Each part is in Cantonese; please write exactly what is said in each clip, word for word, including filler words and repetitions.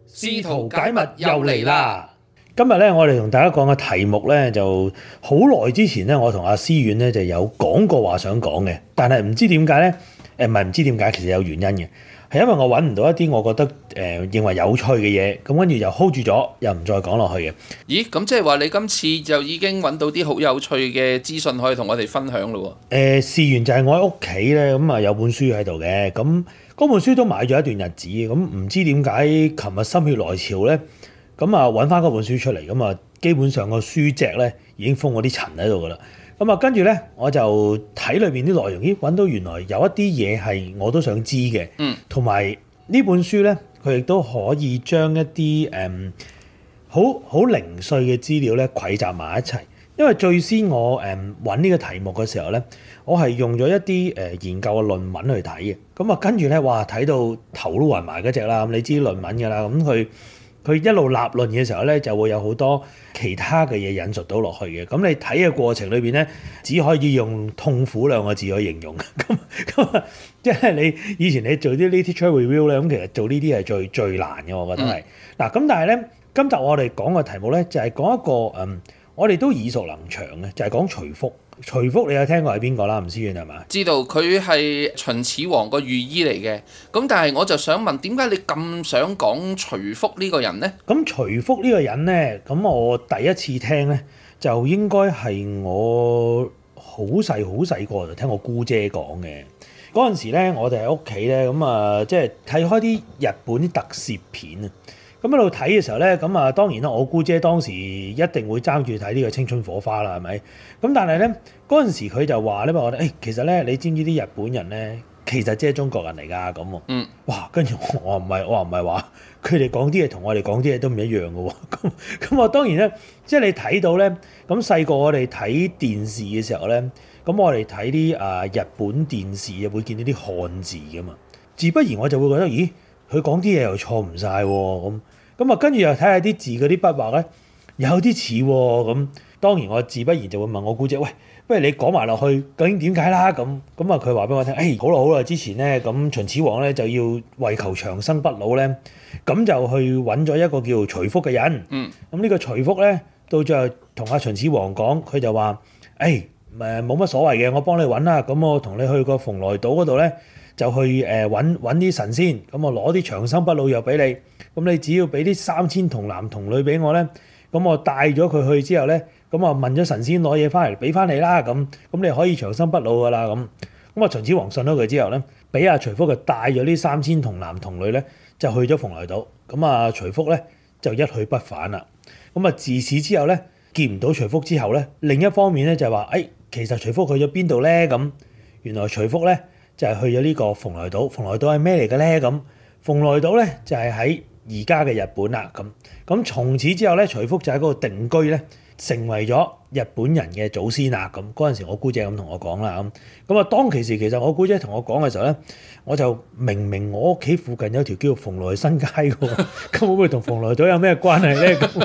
試圖解密又嚟啦！今日咧，我哋同大家講嘅題目咧，就好耐之前咧，我同阿思遠咧就有講過話想講嘅，但係唔知點解咧，誒唔係唔知點解，其實有原因嘅，係因為我揾唔到一啲我覺得誒、呃、認為有趣嘅嘢，咁跟住又 hold 住咗，又唔再講落去嘅。 咦？咁即係話你今次就已經揾到啲好有趣嘅資訊可以同我哋分享咯喎？ 誒事緣就係我喺屋企咧，咁啊有本書喺度嘅，咁嗰本書都買咗一段日子，咁唔知點解琴日心血來潮咧。咁啊，揾翻嗰本書出嚟，咁啊，基本上個書脊咧已經封咗啲塵喺度噶啦。咁啊，跟住咧，我就睇裏邊啲內容，咦，揾到原來有一啲嘢係我都想知嘅。嗯。同埋呢本書咧，佢亦都可以將一啲誒好好零碎嘅資料咧匯集埋一齊。因為最先我誒揾呢個題目嘅時候咧，我係用咗一啲誒、呃、研究嘅論文去睇嘅。咁啊，跟住咧，哇，睇到頭都暈埋嗰隻啦。咁你知論文㗎啦，咁佢。佢一路立論嘅時候咧，就會有好多其他嘅嘢引述到落去嘅。咁你睇嘅過程裏邊咧，只可以用痛苦兩個字去形容。咁咁即係你以前你做啲 literature review 咧，咁其實做呢啲係最最難嘅，我覺得係。嗱咁、嗯，但係咧，今集我哋講嘅題目咧，就係、是、講一個嗯，我哋都耳熟能詳嘅，就係、是、講徐福。徐福你有聽過係邊個啦？吳思遠係嘛？ 知道佢係秦始皇個御醫嚟嘅。咁但係我就想問，點解你咁想講徐福呢個人呢？ 咁徐福呢個人咧，咁我第一次聽咧，就應該係我好細好細個就聽我姑姐講嘅。嗰陣時咧，我哋喺屋企咧，咁啊，即係睇開啲日本啲特攝片啊。咁喺度睇嘅時候咧，咁啊當然啦，我姑姐當時一定會爭住睇呢個青春火花啦，係咪？咁但係咧，嗰陣時佢就話咧，我哋誒其實咧，你知唔知啲日本人咧，其實即係中國人嚟㗎咁喎。嗯。哇！跟住我我唔係我話唔係話佢哋講啲嘢同我哋講啲嘢都唔一樣嘅喎。咁咁我當然咧，即係你睇到咧，咁細個我哋睇電視嘅時候咧，咁我哋睇啲啊日本電視啊會見到啲漢字㗎嘛，自不然我就會覺得，咦？佢講啲嘢又錯唔晒喎，咁咁啊，跟住又睇下啲字嗰啲筆畫咧，有啲似喎，咁當然我自不然就會問我姑姐，喂，不如你講埋落去，究竟點解啦？咁咁啊，佢話俾我聽，誒、哎、好啦好啦，之前咧咁秦始皇咧就要為求長生不老咧，咁就去揾咗一個叫徐福嘅人。嗯。咁呢個徐福咧，到最後同阿秦始皇講，佢就話，誒誒冇乜所謂嘅，我幫你揾啦，咁我同你去個蓬萊島嗰度咧。就去誒揾揾啲神仙，咁我攞啲長生不老藥俾你，咁你只要俾啲三千童男童女俾我咧，咁我帶咗佢去之後咧，咁我問咗神仙攞嘢翻嚟俾翻你啦，咁咁你可以長生不老噶啦，咁咁啊秦始皇信咗佢之後咧，俾阿徐福就帶咗呢三千童男童女咧，就去咗蓬萊島，咁啊徐福咧就一去不返啦，咁啊自此之後咧見唔到徐福之後咧，另一方面咧就係話，誒其實徐福去咗邊度咧？咁原來徐福咧。就係去咗呢個蓬萊島，蓬萊島係咩嚟嘅咧？咁蓬萊島咧就係喺而家嘅日本啦。咁咁從此之後咧，徐福就喺嗰度定居咧，成為咗日本人嘅祖先啦。咁嗰陣時，我姑姐咁同我講啦。咁咁啊，當其時其實我姑姐同我講嘅時候咧，我就明明我屋企附近有條叫做蓬萊新街嘅喎，咁會唔會同蓬萊島有咩關係咧？咁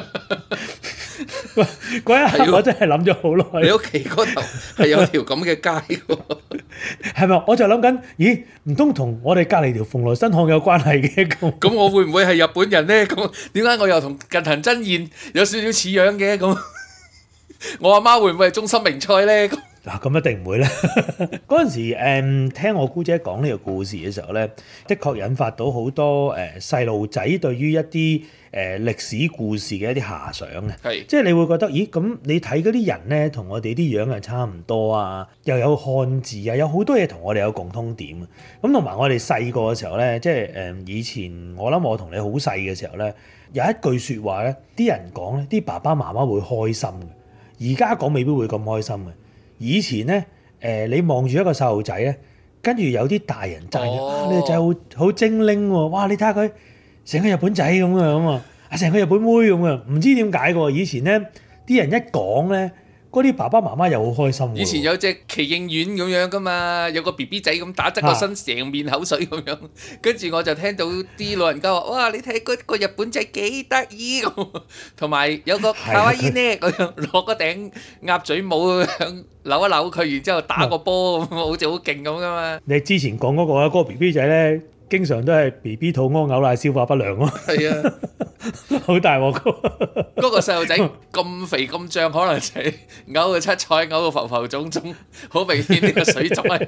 嗰一刻我真係諗咗好耐。 你屋企嗰頭係有條咁嘅街喎， 係咪？我就諗緊，咦？唔通同我哋隔離條蓬萊新巷有關係嘅咁？ 咁我會唔會係日本人咧？咁點解我又同近藤真彥有少少似樣嘅？咁我阿媽會唔會係中森明菜咧？ 嗱，咁一定唔會啦。嗰陣時誒、嗯，聽我姑姐講呢個故事嘅時候咧，的確引發到好多誒細路仔對於一啲誒、呃、歷史故事嘅一啲遐想嘅。係是，即係你會覺得，咦？咁你睇嗰啲人咧，同我哋啲樣係差唔多啊，又有漢字啊，有好多嘢同我哋有共通點。咁同埋我哋細個嘅時候咧，即係誒、呃、以前我諗我同你好細嘅時候咧，有一句説話咧，啲人講咧，啲爸爸媽媽會開心嘅，而家講未必會咁開心嘅。以前咧，誒、呃、你望住一個細路仔咧，跟住有啲大人讚佢，啊你個仔好好精靈喎，哇你睇下佢成個日本仔咁啊咁啊，啊成個日本妹咁啊，唔知點解嘅喎，以前咧啲人一講咧。嗰啲爸爸媽媽又好開心喎！ 以前有隻奇應丸咁樣噶嘛，有個 B B 仔咁打側個身，成面口水咁樣。跟住我就聽到啲老人家話：哇！你睇嗰個日本仔幾得意咁，同埋有個卡哇伊呢咁樣攞個頂鴨嘴帽咁樣扭一扭佢，然之後打個波咁，好似好勁咁噶嘛。 你之前講嗰個啊，嗰個 B B 仔咧，經常都係 B B 肚屙、嘔奶、消化不良咯。 係啊。 好大鑊㗎。 嗰個細路仔咁肥咁脹，可能就係嘔到七彩，嘔到浮浮腫腫，好明顯呢個水腫係。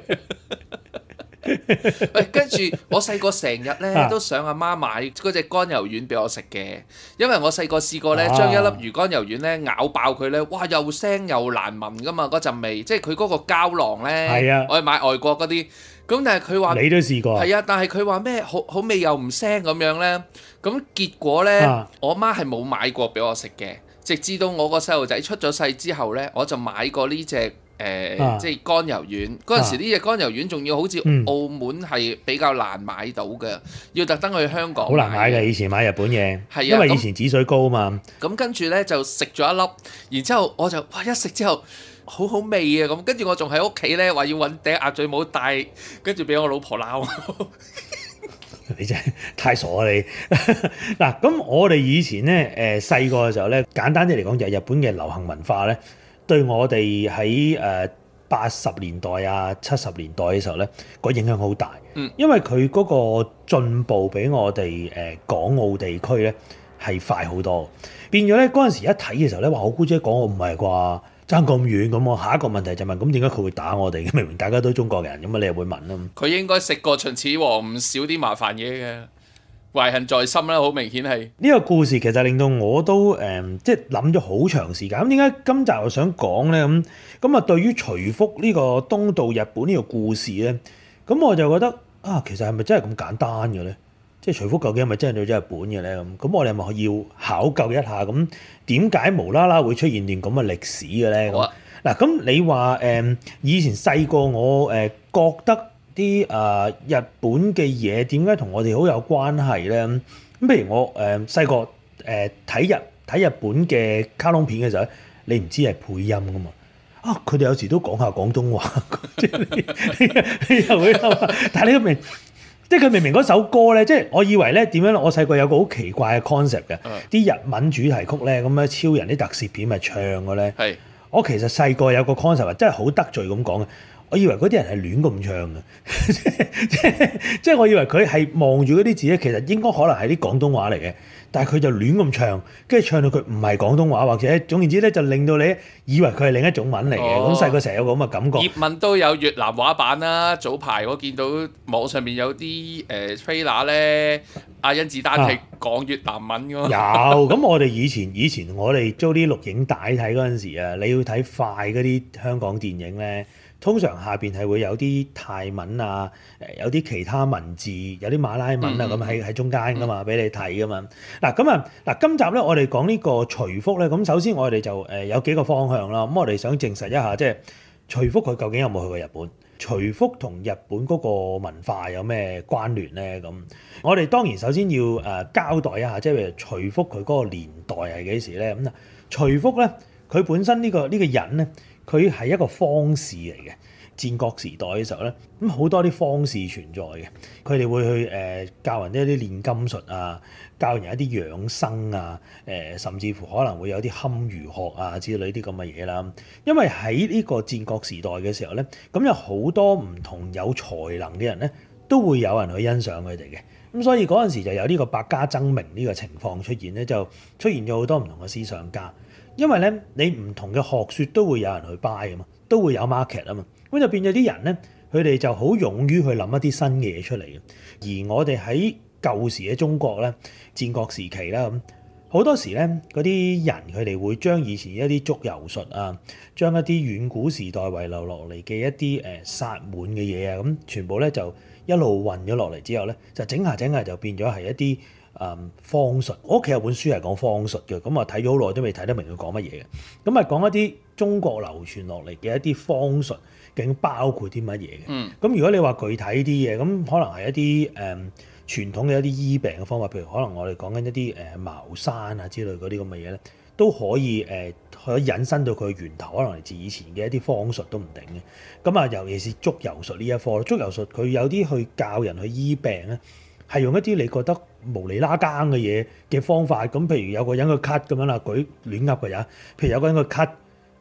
喂，跟住我細個成日咧都想阿媽買嗰隻乾油丸俾我食嘅，因為我細個試過咧將一粒魚乾油丸咧咬爆佢咧，哇又腥又難聞噶嘛嗰陣味，即係佢嗰個膠囊咧， 係啊， 我係買外國嗰啲，咁但係佢話你都試過， 係啊，但係佢話咩好好味又唔腥咁樣咧，咁結果咧、啊、我媽係冇買過俾我食嘅，直至到我個細路仔出咗世之後咧，我就買過呢隻。誒、呃啊、即係乾油丸嗰陣時，呢隻乾油丸仲要好似澳門係比較難買到嘅，嗯、要特登去香港。好難買嘅，以前買日本嘢， 係啊， 因為以前指水高啊嘛。 咁跟住咧就食咗一粒，然之後我就哇一食之後好好味啊！咁跟住我仲喺屋企咧話要揾頂鴨嘴帽戴，跟住俾我老婆鬧。 你真係太傻啦你！嗱，咁我哋以前咧誒細個嘅時候咧，簡單啲嚟講就係日本嘅流行文化咧。對我哋喺誒八十年代啊、七十年代嘅時候咧，個影響好大。嗯，因為佢嗰個進步比我哋誒港澳地區咧係快好多，變咗咧嗰陣時一睇嘅時候咧，話我姑姐講我唔係啩，爭咁遠咁。我下一個問題就問：咁點解佢會打我哋？明明大家都中國人，咁啊你又會問啊？ 佢應該食過秦始皇唔少啲麻煩嘢嘅。懷恨在心啦，好明顯係呢個故事其實令到我都誒、嗯，即係諗咗好長時間。咁點解今集又想講咧？咁咁啊，對於徐福呢個東渡日本呢個故事咧，咁我就覺得啊，其實係咪真係咁簡單嘅咧？即係徐福究竟係咪真係去咗日本嘅咧？咁咁我哋係咪要考究一下？咁點解無啦啦會出現段咁嘅歷史嘅咧？嗱、啊，咁你話誒、嗯，以前細個我誒覺得。啲誒、呃、日本嘅嘢點解同我哋好有關係咧？咁譬如我誒細個誒睇日睇日本嘅卡通片嘅時候，你唔知係配音噶嘛？啊，佢哋有時都講下廣東話，即係你你又會諗，但係你明，即係佢明明嗰首歌咧，即係我以為咧點樣？我細個有個好奇怪嘅 concept 嘅，啲、uh. 日文主題曲咧，咁樣超人啲特攝片咪唱嘅咧。係是，我其實細個有個 concept 真係好得罪咁講嘅。我以為嗰啲人係亂咁唱嘅，即係即係我以為佢係望住嗰啲字咧，其實應該可能係啲廣東話嚟嘅，但係佢就亂咁唱，跟住唱到佢唔係廣東話，或者總言之咧就令到你以為佢係另一種文嚟嘅。咁細個成日有個咁嘅感覺。葉問都有越南話版啦，早排我見到網上面有啲誒 trailer 咧，阿甄子丹係講越南文㗎。有咁我哋以前以前我哋租啲錄影帶睇嗰陣時啊，你要睇快嗰啲香港電影咧。通常下邊係會有啲泰文啊，誒有啲其他文字，有啲馬拉文啊，咁喺喺中間噶嘛，俾你睇噶嘛。嗱咁啊，嗱今集咧我哋講呢個徐福咧，咁首先我哋就誒有幾個方向啦。咁我哋想證實一下，即係徐福佢究竟有冇去過日本？徐福同日本嗰個文化有咩關聯咧？咁我哋當然首先要誒交代一下，即係譬如徐福佢嗰個年代係幾時咧？咁啊，徐福咧佢本身呢個呢個人咧。佢係一個方士嚟嘅，戰國時代嘅時候咧，咁好多啲方士存在嘅，佢哋會去誒、呃、教人一啲煉金術啊，教人一啲養生啊，誒、呃、甚至乎可能會有啲堪輿學啊之類啲咁嘅嘢啦。因為喺呢個戰國時代嘅時候咧，咁有好多唔同有才能嘅人咧，都會有人去欣賞佢哋嘅。咁所以嗰陣時就有呢個百家爭鳴呢個情況出現咧，就出現咗好多唔同嘅思想家。因為咧，你唔同嘅學説都會有人去 buy 啊嘛，都會有 market 啊嘛，咁就變咗啲人咧，佢哋就好勇於去諗一啲新嘅嘢出嚟嘅。而我哋喺舊時嘅中國咧，戰國時期啦咁，好多時咧嗰啲人佢哋會將以前一啲祝由術啊，將一啲遠古時代遺留落嚟嘅一啲誒薩滿嘅嘢啊，咁全部咧就一路運咗落嚟之後咧，就整下整下就變咗係一啲。誒方術，我屋企有本書係講方術嘅，咁啊睇咗好耐都未睇得明佢講乜嘢嘅。咁啊講一啲中國流傳落嚟嘅一啲方術，究竟包括啲乜嘢嘅？嗯。咁如果你話具體啲嘅，咁可能係一啲誒、嗯、傳統嘅一啲醫病嘅方法，譬如可能我哋講緊一啲誒茅山啊之類嗰啲咁嘅嘢咧，都可以誒、呃、可以引申到佢源頭，可能嚟自以前嘅一啲方術都唔定嘅。咁啊，尤其是祝由術呢一科，祝由術佢有啲去教人去醫病咧。係用一啲你覺得無厘啦更嘅嘢嘅方法，咁譬如有個人佢咳咁樣啦，舉亂噏嘅人，譬如有個人佢咳，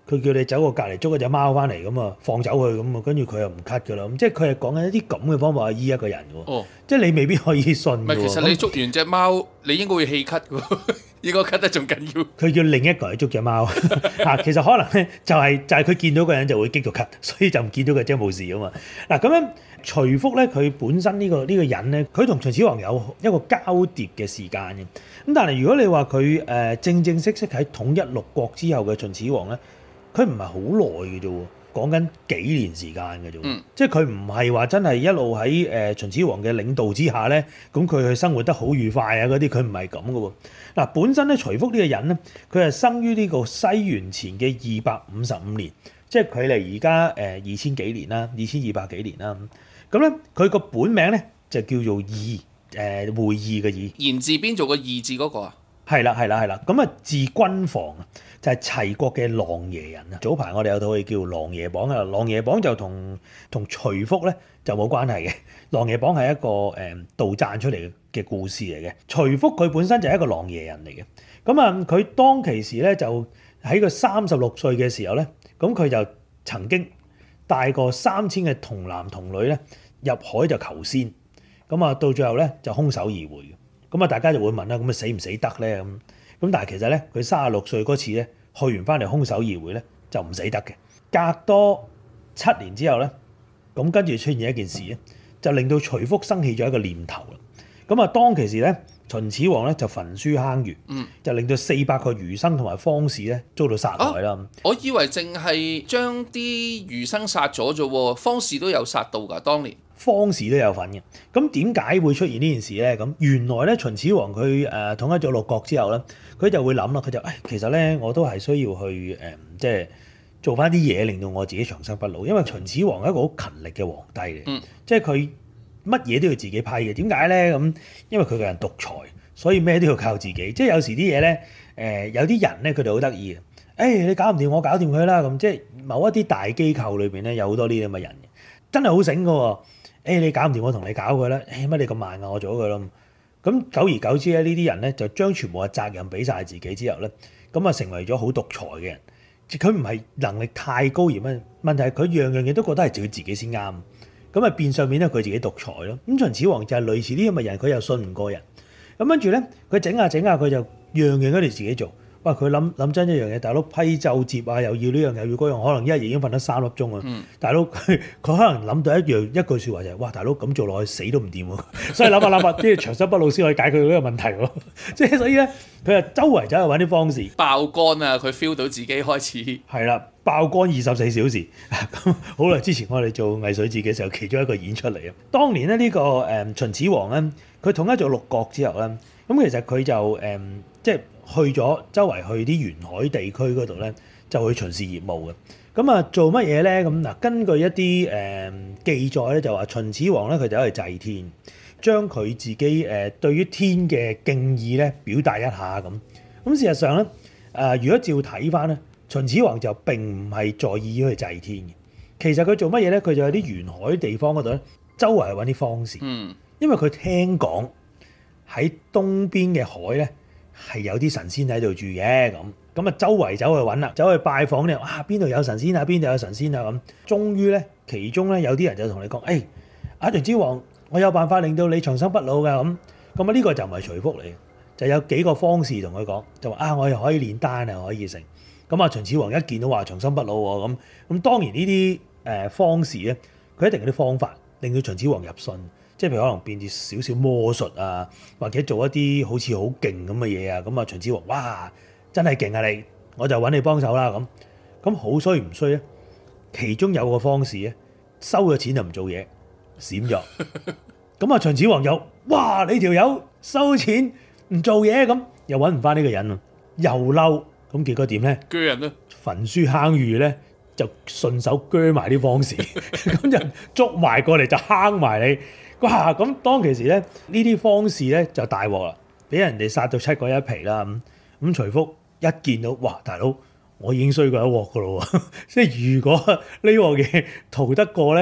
佢叫你走過隔離捉嗰隻貓翻嚟咁啊，放走佢咁啊，跟住佢又唔咳噶啦，咁即係佢係講緊一啲咁嘅方法去醫一個人嘅喎。 哦， 即係你未必可以信嘅喎。 唔係，其實你捉完隻貓，你應該會氣咳嘅喎，應該咳得仲緊要。 佢叫另一個人捉隻貓啊，其實可能咧就係、就係、佢見到個人就會激到咳，所以就唔見到佢即係冇事啊嘛。嗱咁樣徐福咧，佢本身呢、呢個呢、呢個人咧，佢同秦始皇有一個交疊嘅時間嘅。咁但係如果你話佢誒正正式式喺統一六國之後嘅秦始皇咧，佢唔係好耐嘅啫喎，講緊幾年時間嘅啫喎， 嗯、 即係佢唔係話真係一路喺誒秦始皇嘅領導之下咧，咁佢去生活得好愉快啊嗰啲，佢唔係咁嘅喎。嗱，本身咧徐福呢個人咧，佢係生於呢個西元前嘅二百五十五年，即係距離而家誒二千幾年啦，二千二百幾年啦。咁咧佢個本名咧就叫做義，誒、呃、會義嘅義。 言字邊做個義字嗰個啊？ 係啦，係啦，係啦，咁啊字君房啊，就係、是、齊國嘅琅琊人啊。早排我哋有套戲叫《琅琊榜》啊，《琅琊榜》就同同徐福咧就冇關係嘅，《琅琊榜》係一個誒、嗯、杜撰出嚟嘅故事嚟嘅。徐福佢本身就係一個琅琊人嚟嘅，咁啊佢當其時咧就喺佢三十六歲嘅時候咧，咁佢就曾經帶過三千嘅童男童女咧入海就求仙，咁啊到最後咧就空手而回嘅。咁啊，大家就會問啦，咁啊死唔死得咧？咁咁，但係其實咧，佢三十六歲嗰次咧，去完翻嚟空手而回咧，就唔死得嘅。隔多七年之後咧，咁跟住出現一件事咧，就令到徐福生起咗一個念頭啦。咁啊，當其時咧，秦始皇咧就焚書坑儒， 嗯， 就令到四百個儒生同埋方士咧遭到殺害啦、啊。 我以為淨係將啲儒生殺咗啫喎，方士都有殺到㗎，當年。 方士都有份嘅，咁點解會出現呢件事咧？咁原來咧，秦始皇佢誒、呃、統一咗六國之後咧，佢就會諗啦，佢就誒其實咧我都係需要去誒、呃、即係做翻啲嘢，令到我自己長生不老。因為秦始皇係一個好勤力嘅皇帝嚟， 嗯、 即係佢乜嘢都要自己批嘅。點解咧？咁因為佢個人獨裁，所以咩都要靠自己。即係有時啲嘢咧，誒、呃、有啲人咧佢哋好得意嘅，誒、哎、你搞唔掂我搞掂佢啦。咁即係某一啲大機構裏邊咧有好多呢啲咁嘅人嘅，真係好醒㗎喎。誒、哎、你搞唔掂我同你搞佢啦，誒、哎、乜你咁慢啊我做咗佢咯，咁久而久之咧呢啲人咧就將全部嘅責任俾晒自己之後咧，咁啊成為咗好獨裁嘅人。佢唔係能力太高而乜，問題係佢樣樣嘢都覺得係佢自己先啱，咁啊變相面咧佢自己獨裁咯。咁秦始皇就係類似呢啲咁嘅人，佢又信唔過人，咁跟住咧佢整下整下佢就樣樣都嚟自己做。哇！佢諗諗真一樣嘢，大佬批奏摺啊，又要呢樣又要嗰樣，可能一日已經瞓得三粒鐘啊！ 嗯、大佬佢佢可能諗到一樣一句説話就係、是：哇！大佬咁做落去死都唔掂喎，所以諗下諗下，即係長生不老先可以解決到呢個問題喎。即係所以咧，佢就周圍走去揾啲方士爆肝啊！佢 feel 到自己開始係啦，爆肝二十四小時。咁好耐之前我哋做藝穗節嘅時候，其中一個演出嚟啊。當年咧呢、這個誒、嗯、秦始皇咧，佢統一咗六國之後咧，咁其實佢就誒、嗯、即係。去咗周圍去啲沿海地區嗰度咧，就去巡視業務嘅。咁啊，做乜嘢咧？咁嗱，根據一啲誒、呃、記載咧，就話秦始皇咧，佢就去祭天，將佢自己誒、呃、對於天嘅敬意咧表達一下咁。咁事實上咧，誒、呃、如果照睇翻咧，秦始皇就並唔係在意去祭天嘅。其實佢做乜嘢咧？佢就喺啲沿海地方嗰度咧，周圍去揾啲方士。 嗯， 因為佢聽講喺東邊嘅海咧，係有啲神仙喺度住嘅，咁咁啊周圍走去揾啦，走去拜訪咧，啊邊度有神仙啊，邊度有神仙啊咁。終於咧，其中咧有啲人就同你講：，誒、哎，阿秦始皇，我有辦法令到你長生不老㗎咁。咁啊呢個就唔係徐福嚟，就有幾個方士同佢講，就話啊我又可以煉丹啊，可以成。咁啊秦始皇一見到話長生不老喎，咁咁當然呢啲誒方士咧，佢一定有啲方法令到秦始皇入信。即係譬如可能變啲少少魔術啊，或者做一啲好似好勁咁嘅嘢啊，咁啊秦始皇哇真係勁啊你，我就揾你幫手啦咁。咁好衰唔衰咧？其中有個方士咧收咗錢就唔做嘢，閃咗。咁啊秦始皇又哇你條友收錢唔做嘢咁，又揾唔翻呢個人啊，又嬲。咁結果點咧？ 鋸人咯！ 焚書坑儒咧就順手鋸埋啲方士，咁就捉埋過嚟就坑埋你。哇！咁當其時咧，呢啲方士咧就大鑊啦，俾人哋殺到七個一皮啦咁。咁徐福一見到，哇！大佬，我已經衰過一鑊噶咯喎！即係如果呢鑊嘢逃得過咧，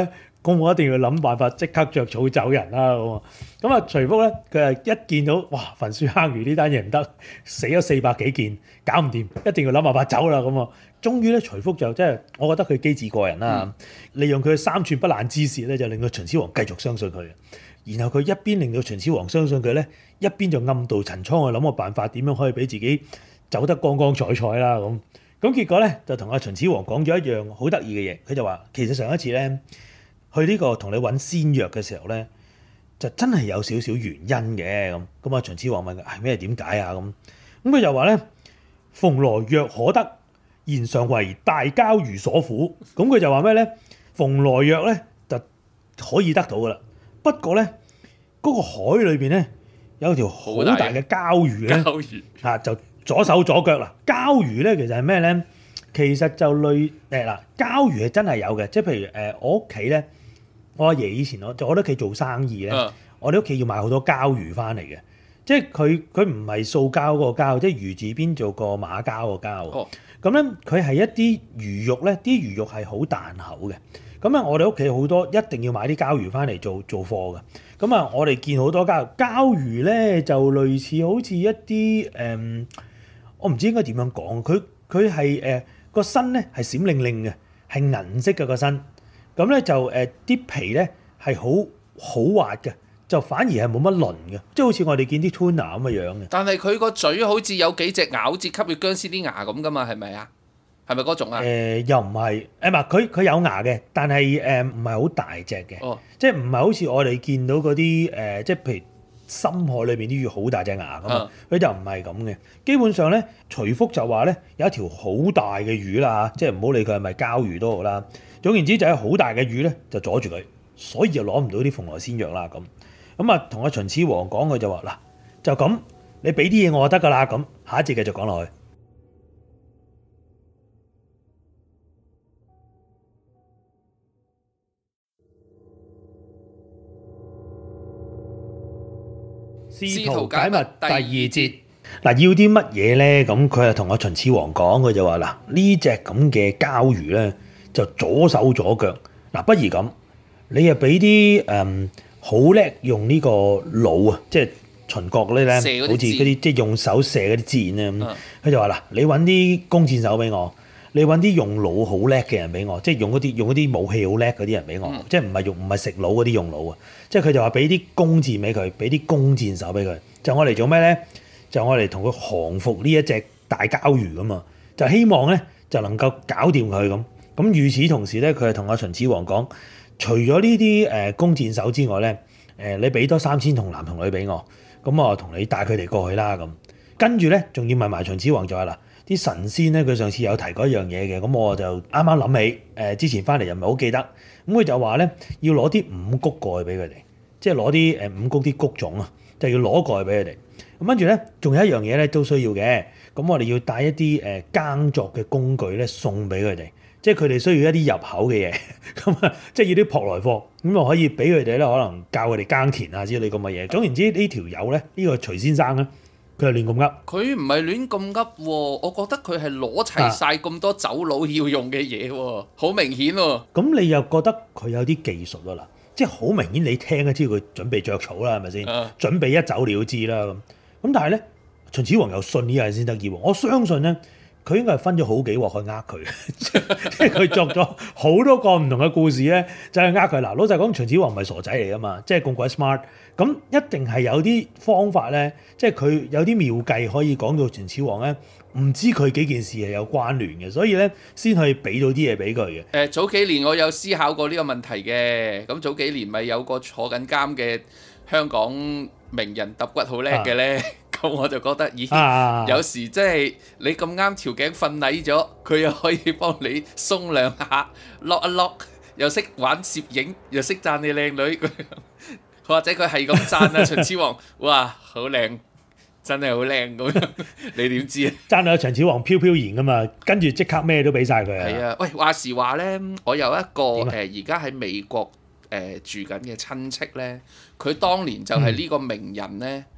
咁我一定要諗辦法即刻着草走人啦咁啊！咁啊，徐福咧佢係一見到哇焚書坑儒呢單嘢唔得，死咗四百幾件，搞唔掂，一定要諗辦法走啦咁啊！終於咧，徐福就即係我覺得佢機智過人啦，嗯、利用佢嘅三寸不爛之舌咧，就令到秦始皇繼續相信佢。然後佢一邊令到秦始皇相信佢咧，一邊就暗度陳倉去諗個辦法，點樣可以俾自己走得光光彩彩啦咁。咁結果咧就同阿秦始皇講咗一樣好得意嘅嘢，佢就話其實上一次咧去呢個同你揾仙藥嘅時候咧，就真係有少少原因嘅咁。咁啊秦始皇問佢係咩點解啊咁？咁佢就話咧蓬萊藥可得，然常為大鮫魚所苦。咁佢就話咩咧？蓬萊藥咧就可以得到噶啦，不過咧嗰、那個海裏邊咧有條好大嘅鮫魚咧， 鮫魚啊就左手左腳啦。鮫魚咧其實係咩咧？其實就類誒嗱，鮫魚係真係有嘅，即係譬如誒、呃、我屋企咧，我阿爺以前我就我哋屋企做生意咧，嗯、我哋屋企要買好多鮫魚翻嚟嘅，即係佢佢唔係塑膠個膠，即係魚字邊做個馬膠個膠。咁咧佢係一啲魚肉咧，啲魚肉係好彈口嘅。咁啊，我哋屋企好多一定要買啲鮫魚翻嚟做做貨嘅。咁啊，我哋見好多鮫鮫魚咧，就類似好似一啲誒、嗯，我唔知應該點樣講，佢佢係誒。個身咧係閃靈靈嘅，係銀色嘅個身。咁咧就誒啲、呃、皮咧係好好滑嘅，就反而係冇乜鱗嘅，即係好似我哋見啲 tuna 咁嘅樣嘅。 但係佢個嘴好似有幾隻牙，好似吸血僵屍啲牙咁噶嘛，係咪啊？係咪嗰種啊？誒、 呃、又唔係誒，唔係佢佢有牙嘅，但係誒唔係好大隻嘅，哦、即係唔係好似我哋見到嗰啲誒，即係譬如。深海裏邊啲魚好大隻牙噶嘛，佢、嗯、就唔係咁嘅。基本上咧，徐福就話咧有一條好大嘅魚啦，即係唔好理佢係咪鮫魚都好啦。總言之就係好大嘅魚咧，就阻住佢，所以就攞唔到啲蓬萊仙藥啦咁。咁啊，同阿秦始皇講佢就話嗱，就咁你俾啲嘢我就得噶啦咁。下一節繼續講落去。試圖解密第二節嗱，要啲乜嘢咧？咁佢係同阿秦始皇講，佢就話嗱，呢隻咁嘅鮫魚咧就左手左腳嗱，不如咁，你又俾啲誒好叻用呢個弩啊，即係秦國嗰啲咧，好似嗰啲即係用手射嗰啲箭咧咁。佢、嗯、就話嗱，你揾啲弓箭手俾我，你揾啲用弩好叻嘅人俾我，即係用嗰啲用嗰啲武器好叻嗰啲人俾我，嗯、即係唔係用唔係食弩嗰啲用弩啊。即係佢就話俾啲弓箭俾佢，俾啲弓箭手俾佢，就我嚟做咩咧？就我嚟同佢降服呢一隻大鮫魚咁啊！就希望咧就能夠搞掂佢咁。咁與此同時咧，佢係同阿秦始皇講，除咗呢啲誒弓箭手之外咧，誒你俾多三千童男童女俾我，咁我同你帶佢哋過去啦咁。跟住咧，仲要問埋秦始皇就話啦，啲神仙咧，佢上次有提過一樣嘢嘅，咁我就啱啱諗起，誒之前翻嚟又唔係好記得，咁佢就話咧要攞啲五穀過去俾佢哋。即係攞啲誒五穀啲穀種啊，就要攞過去俾佢哋。咁跟住咧，仲有一樣嘢咧都需要嘅。咁我哋要帶一啲誒耕作嘅工具咧送俾佢哋。即係佢哋需要一啲入口嘅嘢。咁啊，即係要啲舶來貨。咁就可以俾佢哋咧，可能教佢哋耕田啊之類咁嘅嘢。總言之，呢條友咧，呢個徐先生咧，佢係亂咁噏。 佢唔係亂咁噏喎，我覺得佢係攞齊晒咁多走佬要用嘅嘢喎，好明顯喎。 咁你又覺得佢有啲技術啊啦？即係好明顯，你聽都知佢準備著草啦，係咪先？啊、準備一走了之啦咁。咁但係咧，秦始皇又信呢樣先得意喎。我相信咧，佢應該係分咗好幾鑊去呃佢，即係佢作咗好多個唔同嘅故事咧，就係呃佢。嗱，老實講，秦始皇唔係傻仔嚟噶嘛，即係咁鬼 smart。咁一定係有啲方法咧，即係佢有啲妙計可以講到秦始皇咧，唔知佢幾件事係有關聯嘅，所以咧先可以俾到啲嘢俾佢嘅。誒、 呃，早幾年我有思考過呢個問題嘅，咁早幾年咪有個坐緊監嘅香港名人揼骨好叻嘅咧，咁、啊、我就覺得，咦，啊、有時即係你咁啱條頸瞓捩咗，佢又可以幫你鬆兩下，lock 一 lock，又識玩攝影，又識讚你靚女。或者佢係咁讚啊秦始皇，哇，好靚，真係好靚咁樣，你點知啊？ 讚到秦始皇飄飄然噶嘛，跟住即刻咩都俾晒佢啊！ 係啊，喂，話時話咧，我有一個誒而家喺美國誒、呃、住緊嘅親戚咧，佢當年就係呢個名人咧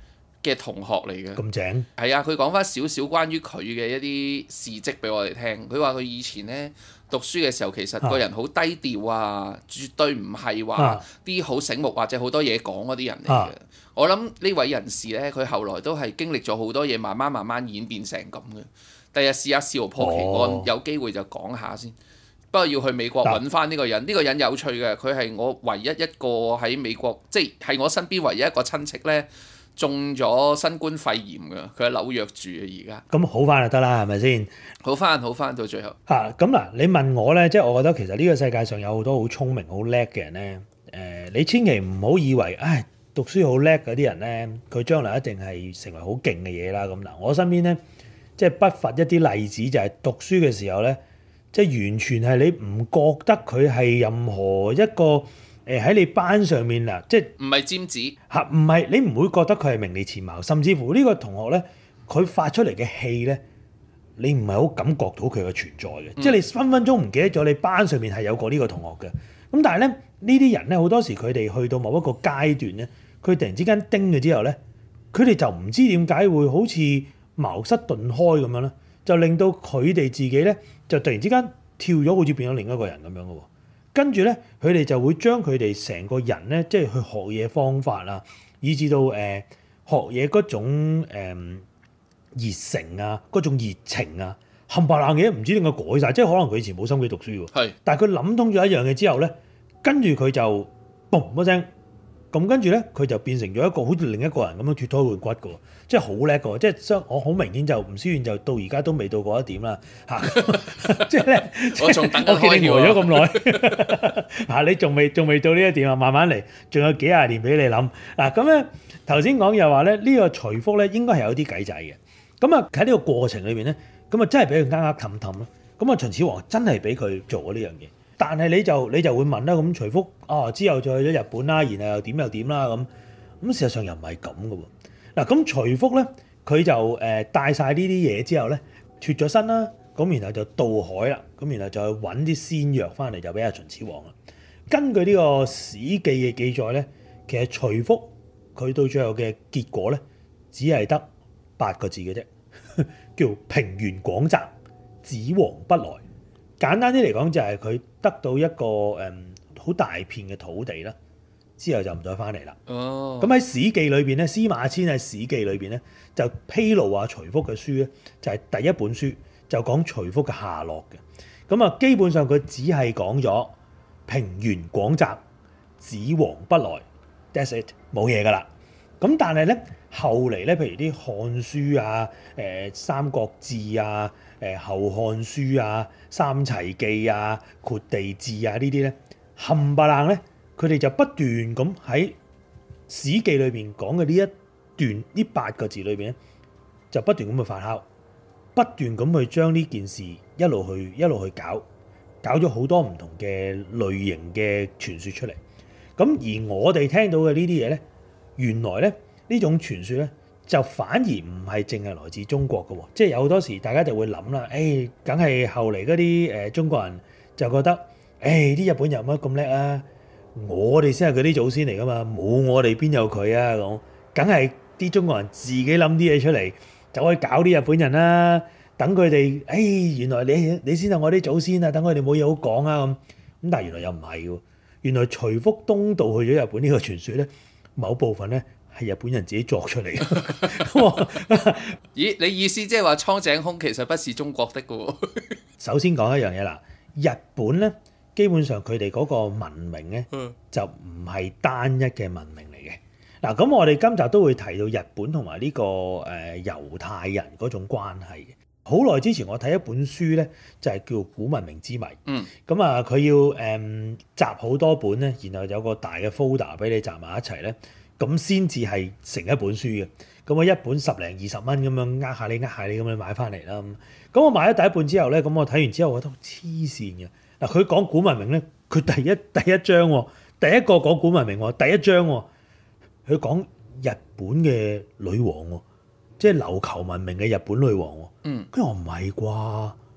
嘅同學嚟嘅。 咁正係啊，佢講翻少少關於佢嘅一啲事蹟俾我哋聽。佢話佢以前呢讀書嘅時候，其實個人好低調啊，絕對唔係話啲好醒目或者好多嘢講嗰啲人嚟嘅。啊、我諗呢位人士呢，佢後來都係經歷咗好多嘢，慢慢慢慢演變成咁嘅。第日試下試圖破奇案，哦、有機會就講下先。不過要去美國揾翻呢個人，呢、呢個人有趣嘅，佢係我唯一一個喺美國，即係我身邊唯一一個親戚呢，中咗新冠肺炎㗎。佢喺紐約住啊，而家。咁好翻就得啦，係咪先？ 好翻，好翻到最後。 嚇咁嗱，你問我呢，即係我覺得其實呢個世界上有好多好聰明、好叻嘅人呢。誒、呃，你千祈唔好以為，唉，讀書好叻嗰啲人呢，佢將來一定係成為好勁嘅嘢啦。咁嗱，我身邊呢，即係不乏一啲例子，就係讀書嘅時候呢。即係完全係你唔覺得佢係任何一個誒喺你班上面嗱，即係唔係尖子嚇，唔係你唔會覺得佢係名列前茅，甚至乎呢個同學咧，佢發出嚟嘅氣咧，你唔係好感覺到佢嘅存在嘅，嗯、即係你分分鐘唔記得咗你班上面係有過呢個同學嘅。咁但係咧，呢啲人咧，好多時佢哋去到某一個階段咧，佢突然之間叮咗之後咧，佢哋就唔知點解會好似茅塞頓開咁樣咧。就令到佢哋自己咧，就突然之間跳咗，好似變咗另一個人咁樣嘅喎。跟住咧，佢哋就會將佢哋成個人咧，即係去學嘢方法啊，以至到誒、呃、學嘢嗰種誒、呃、熱誠啊，嗰種熱情啊，冚唪唥嘢唔知點解改晒。即係可能佢以前冇心機讀書喎。係。但係佢諗通咗一樣嘢之後咧，跟住佢就嘣一聲，咁跟住咧，佢就變成咗一個好似另一個人咁樣脫胎換骨嘅喎。即係好叻嘅，即係相我好明顯就吳思遠就到而家都未到嗰一點啦嚇，即係咧， 我仲等緊開竅咗咁耐嚇，你仲未仲未到呢一點啊，慢慢嚟，仲有幾廿年俾你諗嗱。咁咧頭先講又話咧，呢個徐福咧應該係有啲計仔嘅，咁啊喺呢個過程裏邊咧，咁啊真係俾佢呃呃氹氹咯，咁啊秦始皇真係俾佢做咗呢樣嘢，但係你就你就會問啦，咁徐福啊之後再去咗日本啦，然後又點又點啦咁，咁事實上又唔係咁嘅喎。嗱咁徐福咧，佢就誒帶晒呢啲嘢之後咧，脫咗身啦，咁然後就渡海啦，咁然後就去揾啲仙藥翻嚟，就俾阿秦始皇啦。根據呢個《史記》嘅記載咧，其實徐福佢到最後嘅結果咧，只係得八個字嘅啫，叫平原廣澤，子皇不來。簡單啲嚟講，就係佢得到一個誒好大片嘅土地啦。之後就唔再翻嚟啦。哦，咁喺《史記》裏邊咧，司馬遷喺《史記》裏邊咧就披露話徐福嘅書咧，就係第一本書，就講徐福嘅下落嘅。咁啊，基本上佢只係講咗平原廣澤，子皇不來 ，that's it， 冇嘢噶啦。咁但係咧後嚟咧，譬如啲漢書啊、誒、呃《三國志》啊、誒《後漢書》啊、《三齊記》啊、《括地志》啊呢啲咧，冚唪唥咧。佢哋就不斷咁喺《史記》裏邊講嘅呢一段呢八個字裏邊咧，就不斷咁去發酵，不斷咁去將呢件事一路去一路去搞，搞咗好多唔同嘅類型嘅傳說出嚟。咁而我哋聽到嘅呢啲嘢咧，原來咧呢種傳說咧就反而唔係淨係來自中國嘅喎，即係有好多時大家就會諗啦，誒，梗係後嚟嗰啲誒中國人就覺得，誒啲日本人乜咁叻啊！我哋先係佢啲祖先嚟噶嘛，冇我哋邊有佢啊咁，梗係啲中國人自己諗啲嘢出嚟，就可以搞啲日本人啦。等佢哋，誒、哎、原來你你先係我啲祖先啊，等佢哋冇嘢好講啊咁。咁但係原來又唔係喎，原來徐福東渡去咗日本呢個傳說咧，某部分咧係日本人自己作出嚟嘅。 咦？你意思即係話蒼井空其實不是中國的嘅喎？ 首先講一樣嘢啦，日本咧。基本上佢哋嗰個文明咧，就唔係單一嘅文明嚟嘅。嗱，咁我哋今集都會提到日本同埋呢個誒、呃、猶太人嗰種關係嘅。好耐之前我睇一本書咧，就係、是、叫《古文明之謎》。嗯。咁啊，佢要誒、嗯、集好多本咧，然後有個大嘅 folder 俾你集埋一齊咧，咁先至係成一本書嘅。咁我一本十零二十蚊咁樣呃下你呃下你咁樣買翻嚟啦。咁我買咗第一本之後咧，咁我睇完之後我覺得黐線嘅。嗱，佢講古文明咧，佢第一第一章喎，第一個講古文明喎，第一章喎，佢講日本嘅女王喎，即係琉球文明嘅日本女王喎。嗯，跟住我唔係啩？